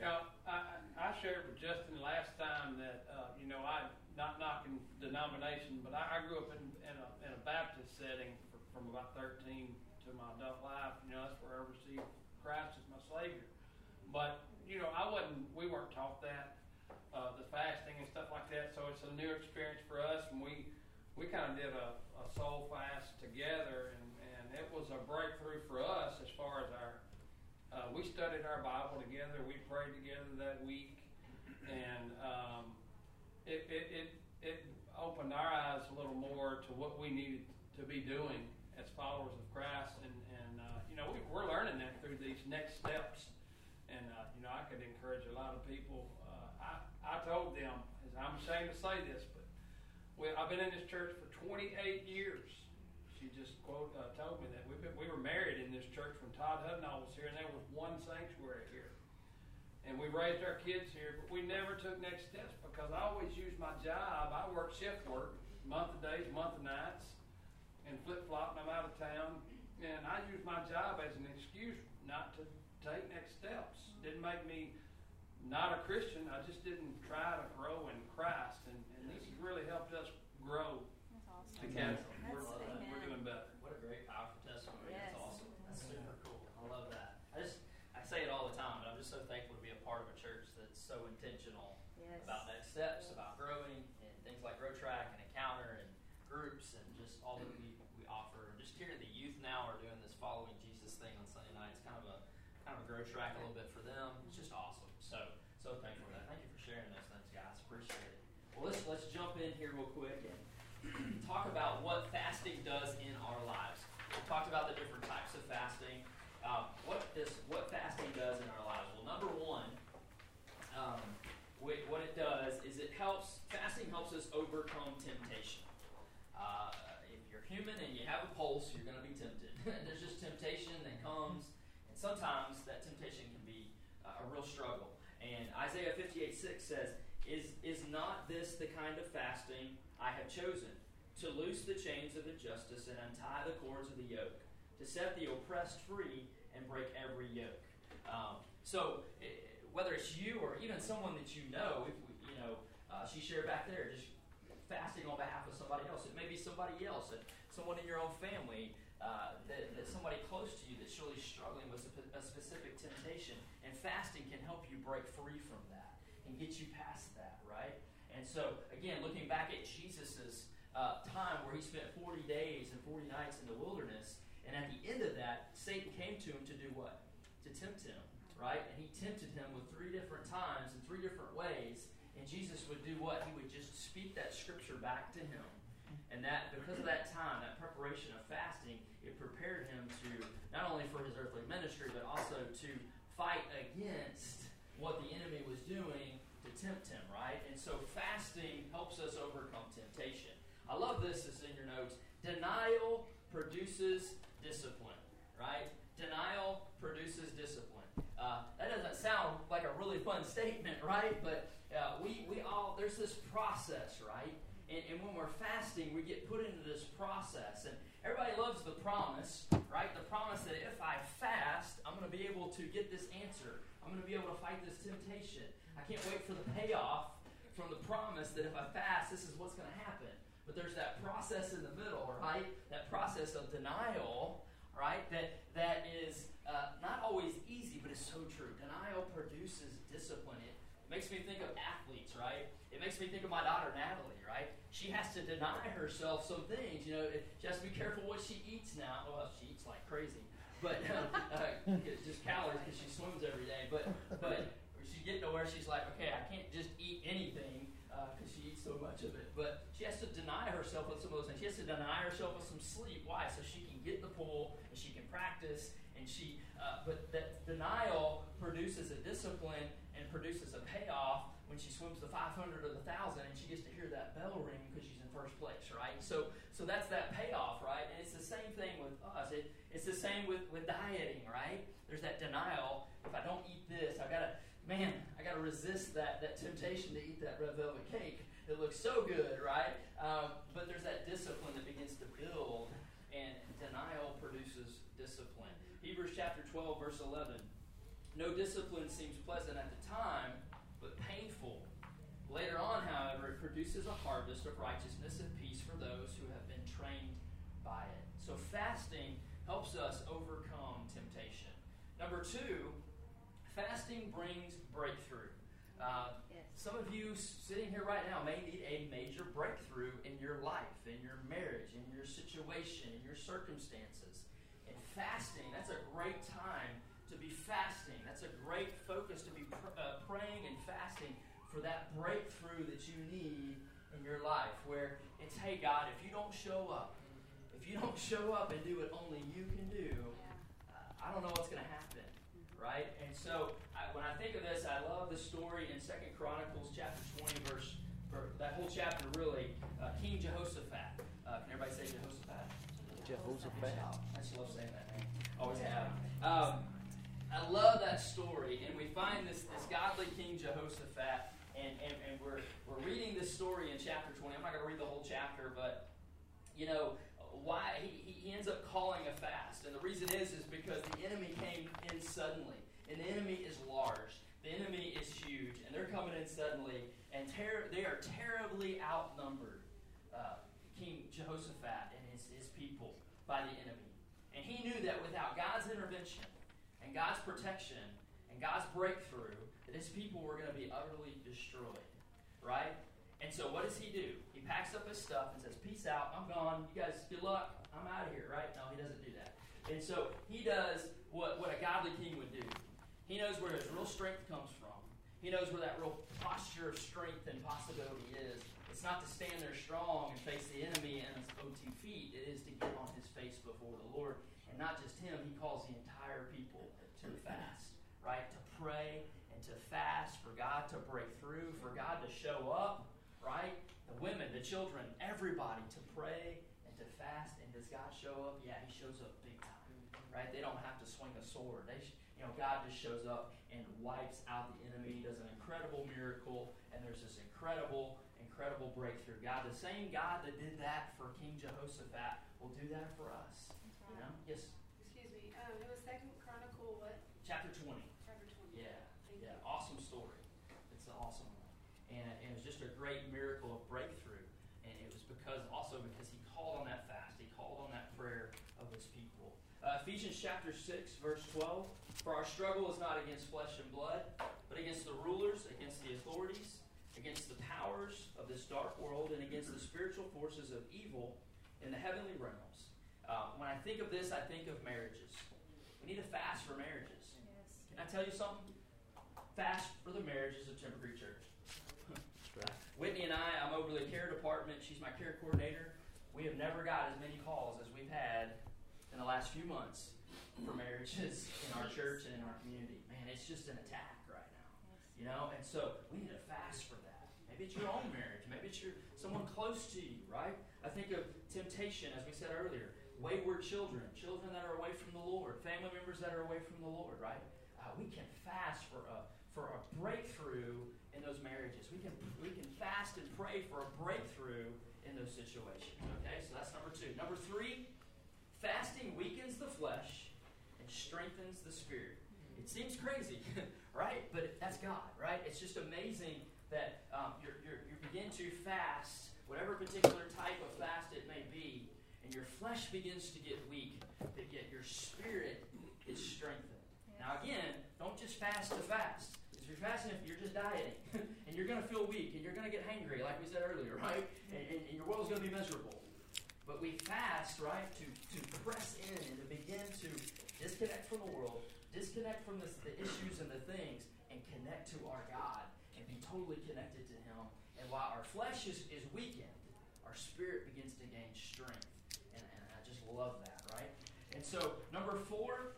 Now, I, I shared with Justin last time that, uh, you know, I, not knocking denomination, but I, I grew up in, in, a, in a Baptist setting for, from about thirteen to my adult life. You know, that's where I received Christ as my Savior. But, you know, I wasn't, we weren't taught that, uh, the fasting and stuff like that, so it's a new experience for us, and we, we kind of did a, a soul fast together, and, and it was a breakthrough for us as far as our, uh, we studied our Bible together, we prayed together that week, and um, it, it, it, it opened our eyes a little more to what we needed to be doing as followers of Christ, and, and uh, you know, we, we're learning that through these next steps. And, uh, you know, I could encourage a lot of people. Uh, I, I told them, I'm ashamed to say this, but we, I've been in this church for twenty-eight years. She just quote uh, told me that. We've been, we were married in this church when Todd Hudnall was here, and there was one sanctuary here. And we raised our kids here, but we never took next steps because I always used my job. I work shift work, month of days, month of nights, and flip-flop, and I'm out of town. And I used my job as an excuse not to take next steps. Didn't make me not a Christian. I just didn't try to grow in Christ, and, and this has really helped us grow That's awesome. together. That's We're, amen. we're doing better. What a great, powerful testimony. Yes. That's awesome. That's super cool. I love that. I just, I say it all the time, but I'm just so thankful to be a part of a church that's so intentional Yes. about next steps, about growing, and things like Grow Track and Encounter and groups, and just all that we, we offer. Just hearing the youth now are doing this Following Jesus thing on Sunday nights, kind of a kind of a Grow Track a little bit for them. It's just awesome. So so thankful for that. Thank you for sharing those things, guys. Appreciate it. Well, let's let's jump in here real quick and talk about what fasting does in our lives. We talked about the different types of fasting. Um, what this what fasting does in our lives? Well, number one, um, what, what it does is it helps. Fasting helps us overcome temptation. Uh, if you're human and you have a pulse, you're going to be tempted. There's just temptation that comes, and sometimes that temptation can be uh, a real struggle. And Isaiah fifty-eight six says, Is, is not this the kind of fasting I have chosen, to loose the chains of injustice and untie the cords of the yoke, to set the oppressed free and break every yoke? Um, so, uh, whether it's you or even someone that you know, if we, you know, uh, she shared back there, just fasting on behalf of somebody else. It may be somebody else, someone in your own family, uh, that, that somebody close to you that's really struggling with a, a specific temptation. And fasting can help you break free from that and get you past that, right? And so, again, looking back at Jesus' uh, time where he spent forty days and forty nights in the wilderness, and at the end of that, Satan came to him to do what? To tempt him, right? And he tempted him with three different times in three different ways. And Jesus would do what? He would just speak that scripture back to him. And that, because of that time, that preparation of fasting, it prepared him to, not only for his earthly ministry, but also to fight against what the enemy was doing to tempt him, right? And so fasting helps us overcome temptation. I love this, it's in your notes. Denial produces discipline, right? Denial produces discipline. Uh, that doesn't sound like a really fun statement, right? But uh, we, we all, there's this process, right? And, and when we're fasting, we get put into this process. And everybody loves the promise, right? The promise that if I fast, I'm going to be able to get this answer. I'm going to be able to fight this temptation. I can't wait for the payoff from the promise that if I fast, this is what's going to happen. But there's that process in the middle, right? That process of denial, right? That that is uh, not always easy, but it's so true. Denial produces discipline. It makes me think of athletes, right? It makes me think of my daughter, Natalie, right? She has to deny herself some things. You know, she has to be careful what she eats now. Well, she eats like crazy. But uh, uh, just calories because she swims every day. But but she's getting to where she's like, okay, I can't just eat anything because uh, she eats so much of it. But she has to deny herself with some of those things. She has to deny herself with some sleep. Why? So she can get in the pool and she can practice. And she, uh, but that denial produces a discipline and produces a payoff when she swims the five hundred or the one thousand and she gets to hear that bell ring because she's in first place, right? So so that's that payoff, right? And it's the same thing with us. It, it's the same with, with dieting, right? There's that denial. If I don't eat this, I've got to, man, I got to resist that, that temptation to eat that red velvet cake. It looks so good, right? Um, but there's that discipline that begins to build, and denial produces discipline. Hebrews chapter twelve, verse eleven No discipline seems pleasant at the time, but painful. Later on, however, it produces a harvest of righteousness and peace for those who have been trained by it. So fasting helps us overcome temptation. Number two, fasting brings breakthrough. Uh, Yes. Some of you sitting here right now may need a major breakthrough in your life, in your marriage, in your situation, in your circumstances. And fasting, that's a great time to be fasting. That's a great focus to be pr- uh, praying and fasting for that breakthrough that you need in your life, where it's, hey God, if you don't show up, if you don't show up and do what only you can do, uh, I don't know what's going to happen, right? And so I, when I think of this, I love the story in Second Chronicles chapter twenty, verse, or that whole chapter really, uh, King Jehoshaphat. Uh, can everybody say Jehoshaphat? Jehoshaphat. I just love saying that name. Always have. Um, I love that story, and we find this, this godly King Jehoshaphat, and, and, and we're we're reading this story in chapter twenty. I'm not going to read the whole chapter, but you know why he, he ends up calling a fast, and the reason is is because the enemy came in suddenly, and the enemy is large, the enemy is huge, and they're coming in suddenly, and ter- they are terribly outnumbered, uh, King Jehoshaphat and his, his people, by the enemy, and he knew that without God's intervention and God's protection and God's breakthrough, that his people were going to be utterly destroyed, right? And so what does he do? He packs up his stuff and says, peace out, I'm gone, you guys, good luck, I'm out of here, right? No, he doesn't do that. And so he does what, what a godly king would do. He knows where his real strength comes from. He knows where that real posture of strength and possibility is. It's not to stand there strong and face the enemy in his own two feet. It is to get on his face before the Lord. And not just him, he calls the entire people to fast, right? To pray and to fast for God to break through, for God to show up, right? The women, the children, everybody to pray and to fast. And does God show up? Yeah, he shows up big time, right? They don't have to swing a sword. They, sh- you know, God just shows up and wipes out the enemy, does an incredible miracle, and there's this incredible, incredible breakthrough. God, the same God that did that for King Jehoshaphat, will do that for us. You know? Yes. Excuse me. Um, it was Second Chronicle what? Chapter twenty. Chapter twenty. Yeah. Thank Yeah. you. Awesome story. It's an awesome one, and, and it was just a great miracle of breakthrough. And it was because also because he called on that fast, he called on that prayer of his people. Uh, Ephesians chapter six, verse twelve. For our struggle is not against flesh and blood, but against the rulers, against the authorities, against the powers of this dark world, and against the spiritual forces of evil in the heavenly realms. Uh, when I think of this, I think of marriages. We need to fast for marriages. Yes. Can I tell you something? Fast for the marriages of Timber Creek Church. Whitney and I, I'm over the care department. She's my care coordinator. We have never got as many calls as we've had in the last few months for marriages in our church and in our community. Man, it's just an attack right now. You know, and so we need to fast for that. Maybe it's your own marriage. Maybe it's your someone close to you, right? I think of temptation, as we said earlier. Wayward children, children that are away from the Lord, family members that are away from the Lord, right? Uh, we can fast for a for a breakthrough in those marriages. We can we can fast and pray for a breakthrough in those situations. Okay, so that's number two. Number three, fasting weakens the flesh and strengthens the spirit. It seems crazy, right? But that's God, right? It's just amazing that um, you're, you're, you begin to fast, whatever particular type of fast it may be, and your flesh begins to get weak, but yet your spirit is strengthened. Yes. Now again, don't just fast to fast. If you're fasting, if you're just dieting, and you're going to feel weak, and you're going to get hangry, like we said earlier, right? And, and, and your world's going to be miserable. But we fast, right, to, to press in and to begin to disconnect from the world, disconnect from the, the issues and the things, and connect to our God and be totally connected to Him. And while our flesh is, is weakened, our spirit begins to gain strength. And, and I just love that, right? And so, number four,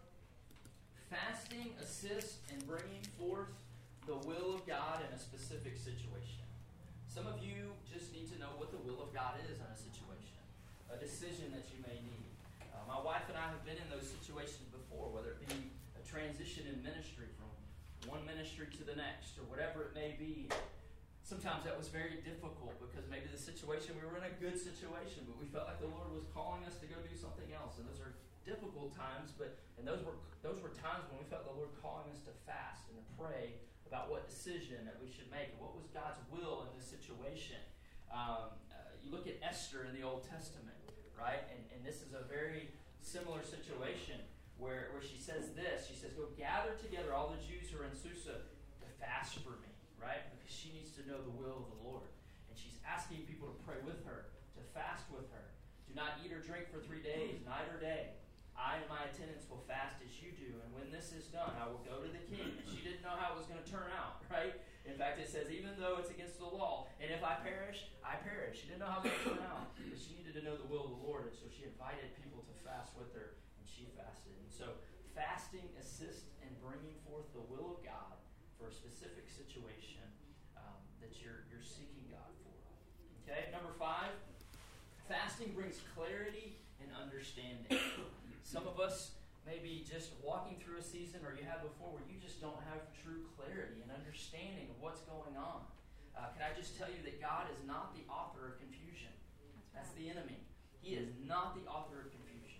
fasting assists in bringing forth the will of God in a specific situation. Some of you just need to know what the will of God is in a situation, a decision that you may need. Uh, my wife and I have been in those situations before, whether it be a transition in ministry from one ministry to the next, or whatever it may be. Sometimes that was very difficult because maybe the situation, we were in a good situation, but we felt like the Lord was calling us to go do something else. And those are difficult times, but and those were those were times when we felt the Lord calling us to fast and to pray about what decision that we should make and what was God's will in this situation. Um, uh, you look at Esther in the Old Testament, right? And, and this is a very similar situation where, where she says this. She says, go gather together all the Jews who are in Susa to fast for me, right? Because she needs to know the will of the Lord. And she's asking people to pray with her, to fast with her. Do not eat or drink for three days, night or day. I and my attendants will fast as you do, and when this is done, I will go to the king. And she didn't know how it was going to turn out, right? In fact, it says, even though it's against the law, and if I perish, I perish. She didn't know how it was going to turn out, but she needed to know the will of the Lord, and so she invited people to fast with her, and she fasted. And so fasting assists in bringing forth the will of God for a specific situation um, that you're, you're seeking God for. Okay, number five, fasting brings clarity and understanding. Some of us may be just walking through a season, or you have before, where you just don't have true clarity and understanding of what's going on. Uh, can I just tell you that God is not the author of confusion? That's the enemy. He is not the author of confusion.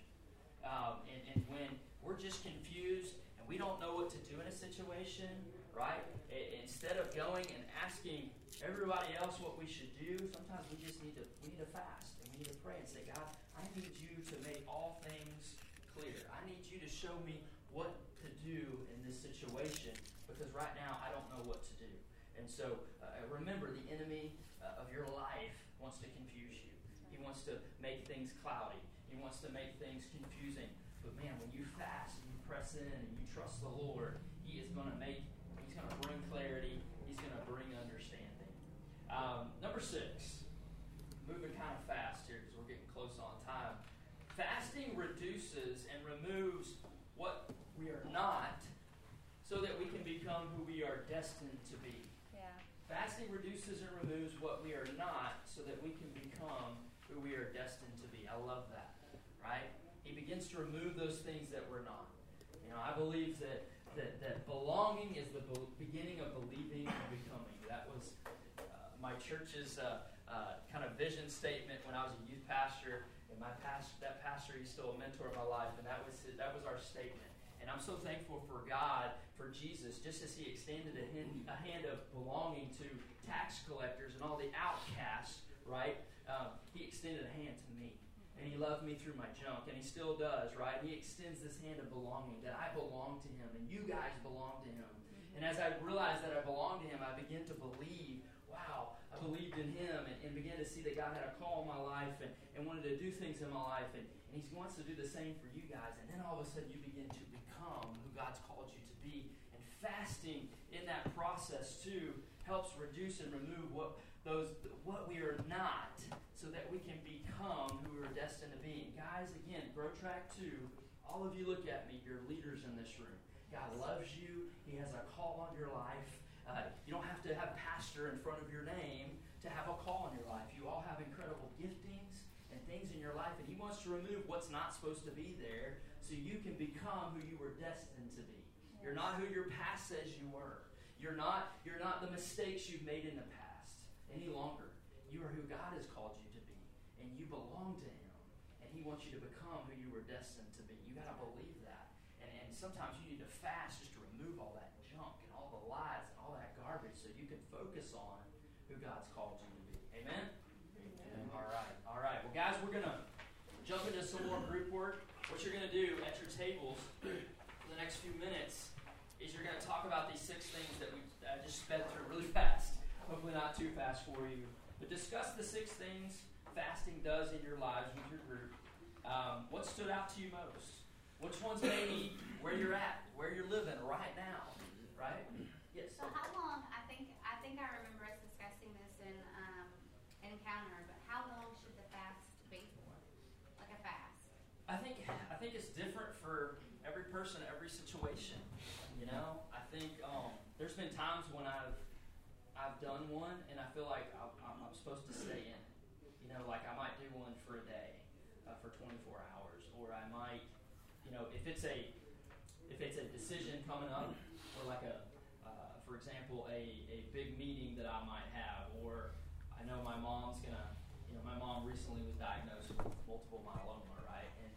Um, and, and when we're just confused and we don't know what to do in a situation, right? I, instead of going and asking everybody else what we should do, sometimes we just need to we need to fast and we need to pray and say, God, I need you to make all things clear. I need you to show me what to do in this situation, because right now I don't know what to do. And so uh, remember, the enemy uh, of your life wants to confuse you. He wants to make things cloudy. He wants to make things confusing. But man, when you fast and you press in and you trust the Lord, He is going to make, He's going to bring clarity. He's going to bring understanding. Um, number six, moving kind of fast here because we're getting close on time. Fasting reduces and removes what we are not so that we can become who we are destined to be. Yeah. Fasting reduces and removes what we are not so that we can become who we are destined to be. I love that, right? He begins to remove those things that we're not. You know, I believe that that, that belonging is the be- beginning of believing and becoming. That was uh, my church's uh, uh, kind of vision statement when I was a youth pastor. And my past, that pastor, he's still a mentor of my life, and that was his, that was our statement. And I'm so thankful for God, for Jesus, just as He extended a hand, a hand of belonging to tax collectors and all the outcasts, right? Um, he extended a hand to me. And He loved me through my junk, and He still does, right? He extends this hand of belonging, that I belong to Him, and you guys belong to Him. And as I realized that I belong to Him, I began to believe, wow, I believed in Him, and, and began to see that God had a call in my life and, and wanted to do things in my life, and, and He wants to do the same for you guys. And then all of a sudden you begin to become who God's called you to be. And fasting in that process too helps reduce and remove what those what we are not, so that we can become who we're destined to be. And guys, again, Grow Track two, all of you look at me, you're leaders in this room. God loves you. He has a call on your life. Uh, you don't have to have pastor in front of your name to have a call in your life. You all have incredible giftings and things in your life, and He wants to remove what's not supposed to be there so you can become who you were destined to be. You're not who your past says you were. You're not, you're not the mistakes you've made in the past any longer. You are who God has called you to be, and you belong to Him, and He wants you to become who you were destined to be. You got to believe that. And, and sometimes you need to fast just to remove all that junk and all the lies and all that garbage so you can focus on who God's called you to be. Amen? Amen. All right. All right. Well, guys, we're going to jump into some more group work. What you're going to do at your tables for the next few minutes is you're going to talk about these six things that we uh, just sped through really fast. Hopefully not too fast for you. But discuss the six things fasting does in your lives with your group. Um, what stood out to you most? Which ones maybe where you're at, where you're living right now, right? Yes. So how long? I think I think I remember us discussing this in um, Encounter. But how long should the fast be for? Like a fast? I think I think it's different for every person, every situation. You know, I think um, there's been times when I've I've done one and I feel like I'm, I'm supposed to stay in it. You know, like I might do one for a day, uh, for twenty-four hours, or I might. You know, if it's a if it's a decision coming up, or like a, uh, for example, a, a big meeting that I might have, or I know my mom's gonna, you know, my mom recently was diagnosed with multiple myeloma, right? And, and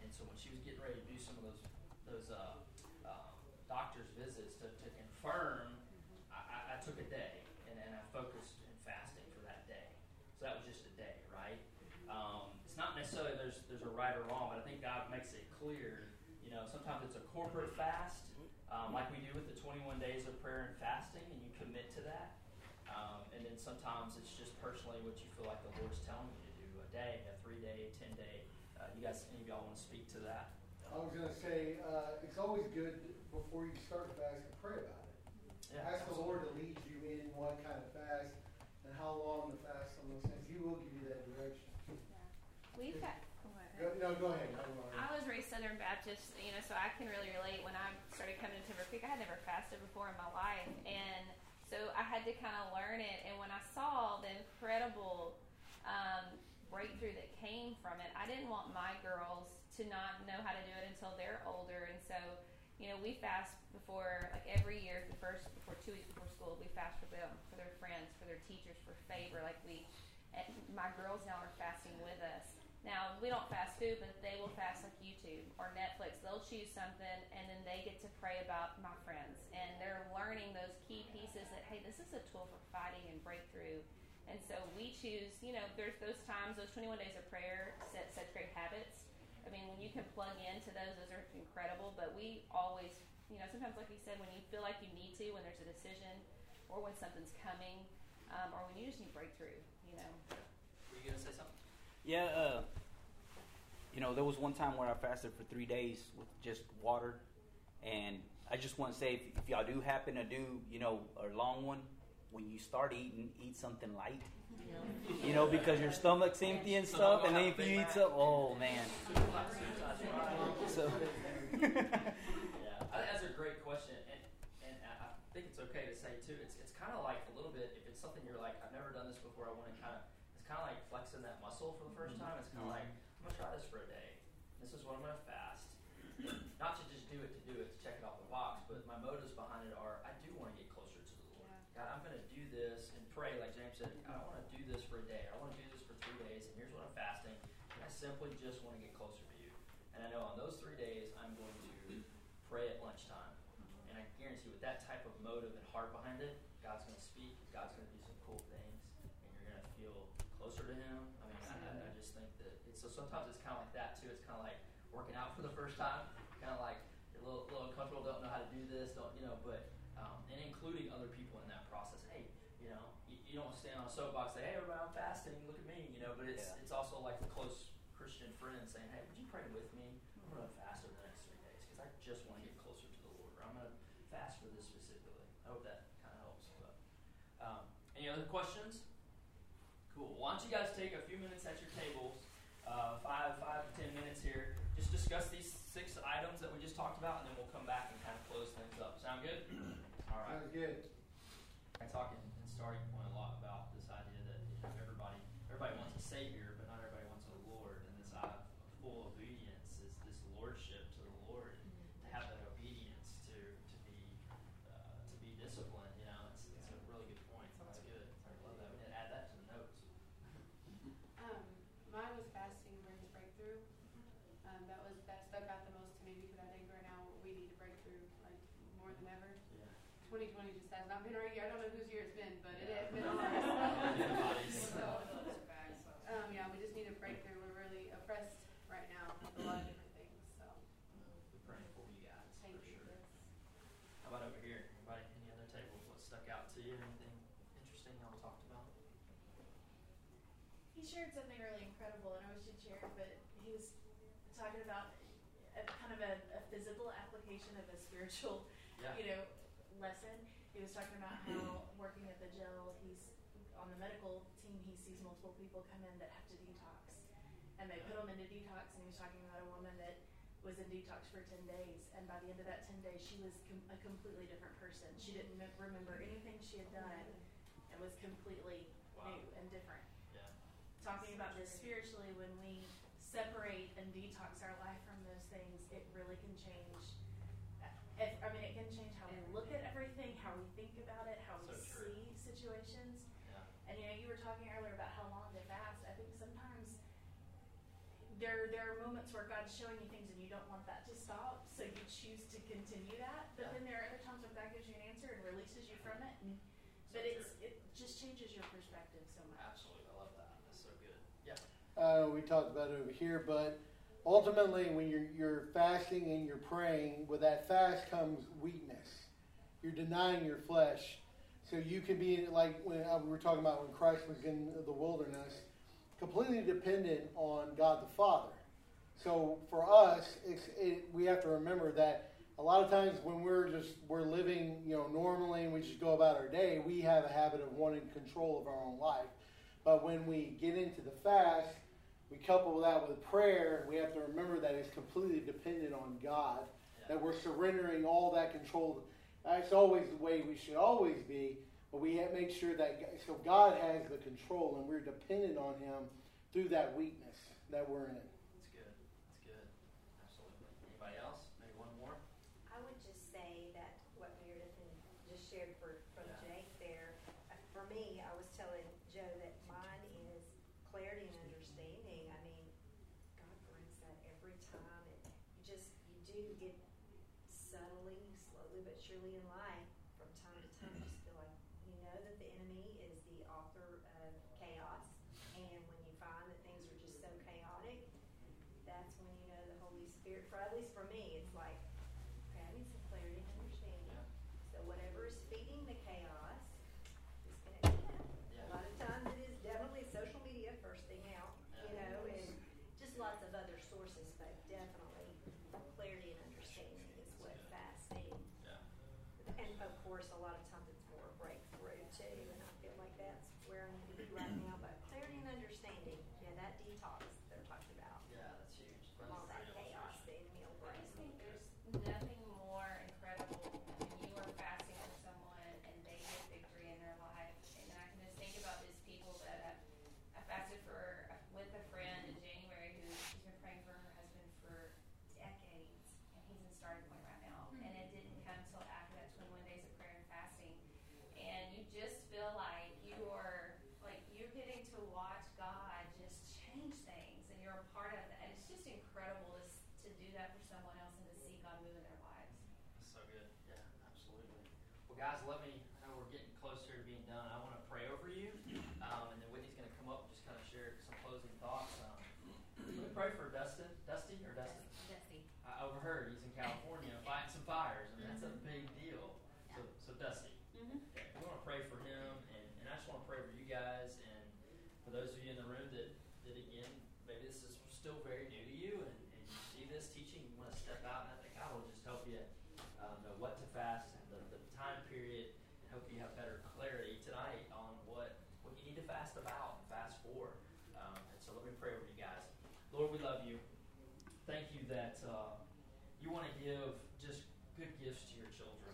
and so when she was getting ready to do some of those those uh, um, doctor's visits to, to confirm, I, I, I took a day and, and I focused in fasting for that day. So that was just a day, right? Um, it's not necessarily there's there's a right or wrong, but I think God makes it clear. You know, sometimes it's a corporate fast, um, like we do with the twenty-one days of prayer and fasting, and you commit to that. Um, and then sometimes it's just personally what you feel like the Lord's telling you to do, a day, a three-day, ten-day. Uh, you guys, any of y'all want to speak to that? I was going to say, uh, it's always good before you start the fast to pray about it. Yeah, Ask the absolutely. Lord to lead you in what kind of fast and how long the fast on those things. He will give you that direction. We've had. Go, no, go ahead. I don't know. I was raised Southern Baptist, you know, so I can really relate. When I started coming to Timber Creek, I had never fasted before in my life, and so I had to kind of learn it. And when I saw the incredible um, breakthrough that came from it, I didn't want my girls to not know how to do it until they're older. And so, you know, we fast before, like every year, the first before two weeks before school, we fast for them, for their friends, for their teachers, for favor. Like we, and my girls now are fasting with us. Now, we don't fast food, but they will fast like YouTube or Netflix. They'll choose something, and then they get to pray about my friends. And they're learning those key pieces that, hey, this is a tool for fighting and breakthrough. And so we choose, you know, there's those times, those twenty-one days of prayer set such great habits. I mean, when you can plug into those, those are incredible. But we always, you know, sometimes, like you said, when you feel like you need to, when there's a decision or when something's coming, um, or when you just need breakthrough, you know. Were you going to say something? Yeah, uh, you know, there was one time where I fasted for three days with just water, and I just want to say, if, if y'all do happen to do, you know, a long one, when you start eating, eat something light, you know, because your stomach's empty and stuff, and then if you eat some, oh man. So, yeah, I think that's a great question, and and I think it's okay to say too. It's it's kind of like a little bit, if it's something you're like, I've never done this before, I want to kind of. Kind of like flexing that muscle for the first time. It's kind of like, I'm going to try this for a day. This is what I'm going to fast. Not to just do it to do it, to check it off the box, but my motives behind it are, I do want to get closer to the Lord. Yeah. God, I'm going to do this and pray, like James said, God, I want to do this for a day. I want to do this for three days, and here's what I'm fasting. And I simply just want to get closer to you. And I know on those three days, I'm going to pray at lunchtime. And I guarantee with that type of motive and heart behind it, God's going to speak, God's going to do some cool things, and you're going to feel closer to Him. I mean, I, I just think that it's, so sometimes it's kind of like that too. It's kind of like working out for the first time. Kind of like you're a little, little uncomfortable, don't know how to do this, don't you know? But um, and including other people in that process. Hey, you know, you, you don't stand on a soapbox and say, hey, everybody, I'm fasting. Look at me, you know. But it's yeah. it's also like a close Christian friend saying, hey, would you pray with me? I'm going to fast over the next three days because I just want to get closer to the Lord. Or I'm going to fast for this specifically. I hope that kind of helps. But um, any other questions? Cool. Why don't you guys take a few minutes at your tables, uh, five, five to ten minutes here, just discuss these six items that we just talked about, and then we'll come back and kind of close things up. Sound good? All right. Sounds good. I talked in, in starting point a lot about this idea that you know, everybody everybody wants a Savior, but not everybody wants a Lord, and this uh, full obedience is this lordship to the Lord, and to have that obedience to to be uh, to be disciplined. You know, it's, it's a really good point. That's good. I love that. We need to add that to the notes. Um, mine was fasting brings breakthrough. Um, that was that stuck out the most to me because I think right now we need a breakthrough like more than ever. Yeah. twenty twenty just has not been our year. I don't know whose year it's been, but it Yeah. has been ours. so, um, yeah, we just need a breakthrough. We're really oppressed right now with a lot of different things. So we're praying for you guys. thank for you. Sure. How about over here? Anybody? Any other tables? What stuck out to you? Anything interesting y'all talked about? He shared something really incredible, and I wish he'd share it, but he was talking about a, kind of a, a physical application of a spiritual, Yeah. you know, lesson. He was talking about how working at the jail, he's on the medical team, he sees multiple people come in that have to detox, and they put them into detox, and he was talking about a woman that was in detox for ten days, and by the end of that ten days, she was com- a completely different person. She didn't m- remember anything she had done, and was completely Wow. new and different. Yeah. Talking about this spiritually, when we separate and detox our life from those things, it really can change. If, I mean, it can change how we look at everything, how we think about it, how we So true. see situations. Yeah. And you know, you were talking earlier about how long to fast. I think sometimes there there are moments where God's showing you things and you don't want that to stop, so you choose to continue that. But Yeah. then there are other times when God gives you an answer and releases you from it. And, So but it's true. it just changes your perspective so much. Absolutely, I love that. That's so good. Yeah. Uh, we talked about it over here, but ultimately, when you're you're fasting and you're praying, with that fast comes weakness. You're denying your flesh, so you can be like when uh, we were talking about when Christ was in the wilderness, completely dependent on God the Father. So for us, it's, it, we have to remember that a lot of times when we're just we're living, you know, normally and we just go about our day, we have a habit of wanting control of our own life. But when we get into the fast, we couple that with prayer. We have to remember that it's completely dependent on God. Yeah. That we're surrendering all that control. That's always the way we should always be. But we have to make sure that so God has the control, and we're dependent on Him through that weakness that we're in. That's good. That's good. Absolutely. Anybody else? Maybe one more? I would just say that what Meredith just shared for, from Yeah. Jake there, uh, for me, I was telling Joe that mine is clarity and understanding. I mean, God brings that every time. And you just, you do get subtly, slowly but surely in life, from time to time, you just feel like you know that the enemy is the author of chaos. And when you find that things are just so chaotic, that's when you know the Holy Spirit, for at least for me, it's like, okay, I need some clarity and understanding. Yeah. So whatever is feeding the chaos, disconnect from that. Yeah. A lot of times it is definitely social media first thing out, you Yeah. know, and just lots of other sources, but definitely clarity and understanding is what fasting. Yeah. And of course, a lot of times it's more a breakthrough too, and I feel like that's where I need to be right now. But clarity and understanding, yeah, that detox they're talking about Yeah, that's huge. from all that chaos the enemy will I bring. just think there's nothing more incredible when you are fasting for someone and they get victory in their life. And I can just think about these people that have, I fasted for with a friend in January who she's been praying for her husband for decades, and he's in starting point right now. And it didn't come till after that twenty-one days of prayer and fasting. And you just feel like you are like you're getting to watch God just change things, and you're a part of that. And it's just incredible to s- to do that for someone else and to see God move in their lives. That's so good. Yeah, absolutely. Well, guys, let me, I know we're getting closer to being done. I want to pray over you, um, and then Whitney's going to come up and just kind of share some closing thoughts. Um, let me pray for Dustin. Dusty or Dustin? Dusty. I overheard he's in California fighting some fires, and that's a big deal. So, so Dusty, Mm-hmm. okay, we want to pray for him, and, and I just want to pray for you guys, and for those of you in the room that, that again, maybe this is still very new to you, and, and you see this teaching, you want to step out, and I think God will just help you um, know what to fast, and the, the time period, and hope you have better clarity tonight on what, what you need to fast about and fast for. Um, and so let me pray over you guys. Lord, we love you. Thank you that uh, you want to give just good gifts to your children.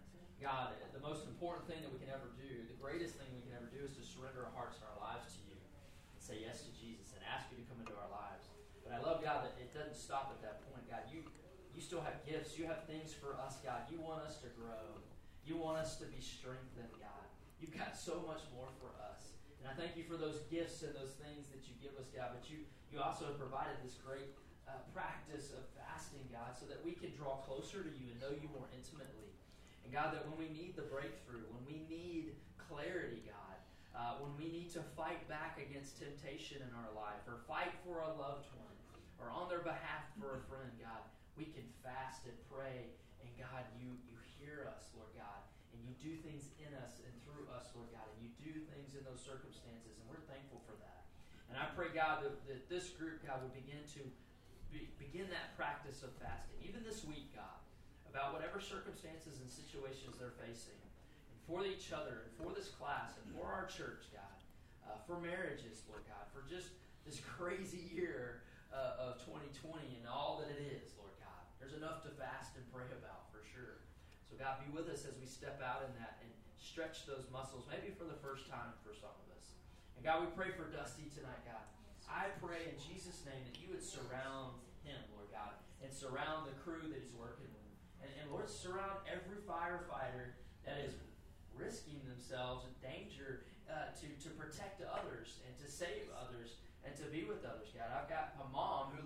God, the most important thing that we can ever do, the greatest thing we can ever do is to surrender our hearts and our lives to you and say yes to Jesus and ask you to come into our lives. But I love, God, that it doesn't stop at that point. God, you, you still have gifts. You have things for us, God. You want us to grow. You want us to be strengthened, God. You've got so much more for us. And I thank you for those gifts and those things that you give us, God. But you, you also have provided this great uh, practice of fasting, God, so that we can draw closer to you and know you more intimately. And God, that when we need the breakthrough, when we need clarity, God, uh, when we need to fight back against temptation in our life, or fight for a loved one, or on their behalf for a friend, God, we can fast and pray. And God, you, you hear us, Lord God, and you do things in us and through us, Lord God, and you do things in those circumstances, and we're thankful for that. And I pray, God, that, that this group, God, would begin to be, begin that practice of fasting, even this week, God, about whatever circumstances and situations they're facing, and for each other, and for this class, and for our church, God, uh, for marriages, Lord God, for just this crazy year uh, of twenty twenty and all that it is, Lord God. There's enough to fast and pray about, for sure. So God, be with us as we step out in that and stretch those muscles, maybe for the first time for some of us. And God, we pray for Dusty tonight, God. I pray in Jesus' name that you would surround him, Lord God, and surround the crew that he's working with. And, and Lord, surround every firefighter that is risking themselves in danger uh, to, to protect others and to save others and to be with others, God. I've got a mom who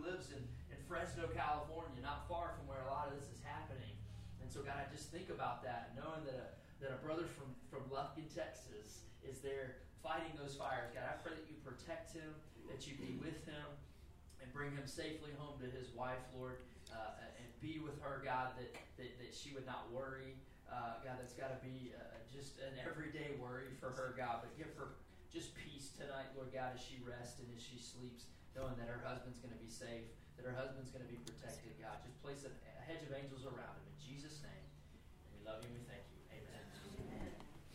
Fresno, California, not far from where a lot of this is happening. And so, God, I just think about that, knowing that a, that a brother from, from Lufkin, Texas is there fighting those fires. God, I pray that you protect him, that you be with him, and bring him safely home to his wife, Lord, uh, and be with her, God, that, that, that she would not worry. Uh, God, that's got to be uh, just an everyday worry for her, God, but give her just peace tonight, Lord God, as she rests and as she sleeps, knowing that her husband's going to be safe, that her husband's going to be protected, God. Just place a, a hedge of angels around him in Jesus' name. And we love you and we thank you. Amen. Amen.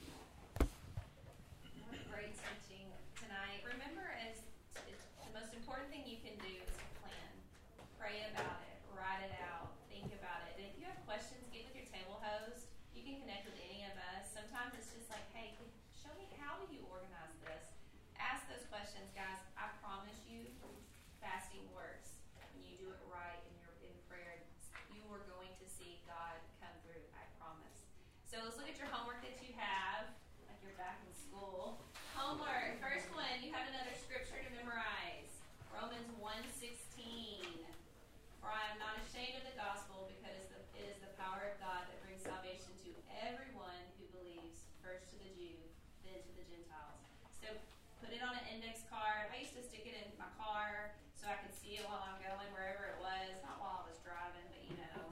What a great teaching tonight. Remember, as it's, the most important thing you can do is to plan. Pray about it. Write it out. Think about it. And if you have questions, get with your table host. You can connect with any of us. Sometimes it's just like, hey, show me, how do you organize this? Ask those questions, guys. I promise you, fasting works. When you do it right and you're in prayer, you are going to see God come through. I promise. So let's look at your homework that you have, like you're back in school. Homework. First one, you have another scripture to memorize. Romans one sixteen. For I am not ashamed of the gospel, because it is the power of God that brings salvation to everyone who believes, first to the Jew, then to the Gentiles. So put it on an index card. I used to stick it in my car so I could see it while I'm going wherever it was. Not while I was driving, but you know.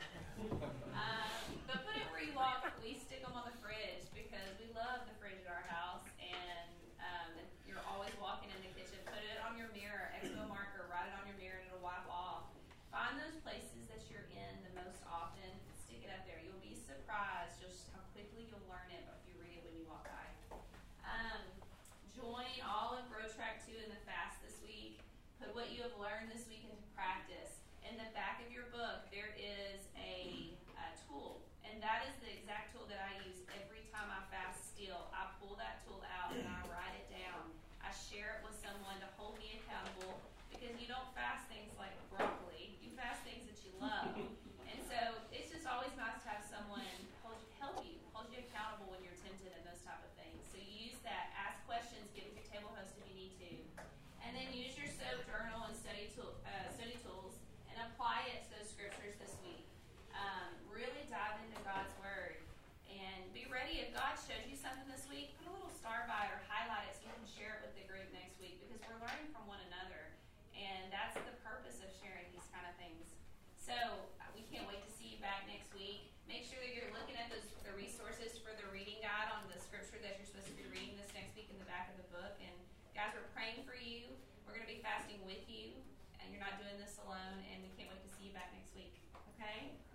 um, but put it where you walk. We stick them on the fridge because we love the fridge at our house, and um, you're always walking in the kitchen. Put it on your mirror, expo marker, write it on your mirror, and it'll wipe off. Find those places that you're in the most often. Stick it up there. You'll be surprised just how quickly you'll learn it if you read it when you walk by. Um, join all of Grow Track two in the fast this week. Put what you have learned this week into practice. In the back of your book, there is a, a tool, and that is the exact tool that I use every time I fast still. I pull that tool out and I write it down. I share it with someone to hold me accountable, because you don't fast things like broccoli. You fast things that you love. And so it's just always nice to have someone hold, help you, hold you accountable when you're tempted and those type of things. So you use that, ask questions, get with your table host if you need to. And then use your soap journal and study, tool, uh, study tools and apply it to those scriptures this week. Um, really dive into God's Word. And be ready, if God shows you something this week, put a little star by it or highlight it so you can share it with the group next week, because we're learning from one another. And that's the purpose of sharing these kind of things. So uh, we can't wait to see you back next week. Make sure that you're looking at those, the resources for the reading guide on the scripture that you're supposed to be reading this next week in the back of the book. And guys, we're praying for you. We're going to be fasting with you. And you're not doing this alone. And we can't wait to see you back next week. Okay?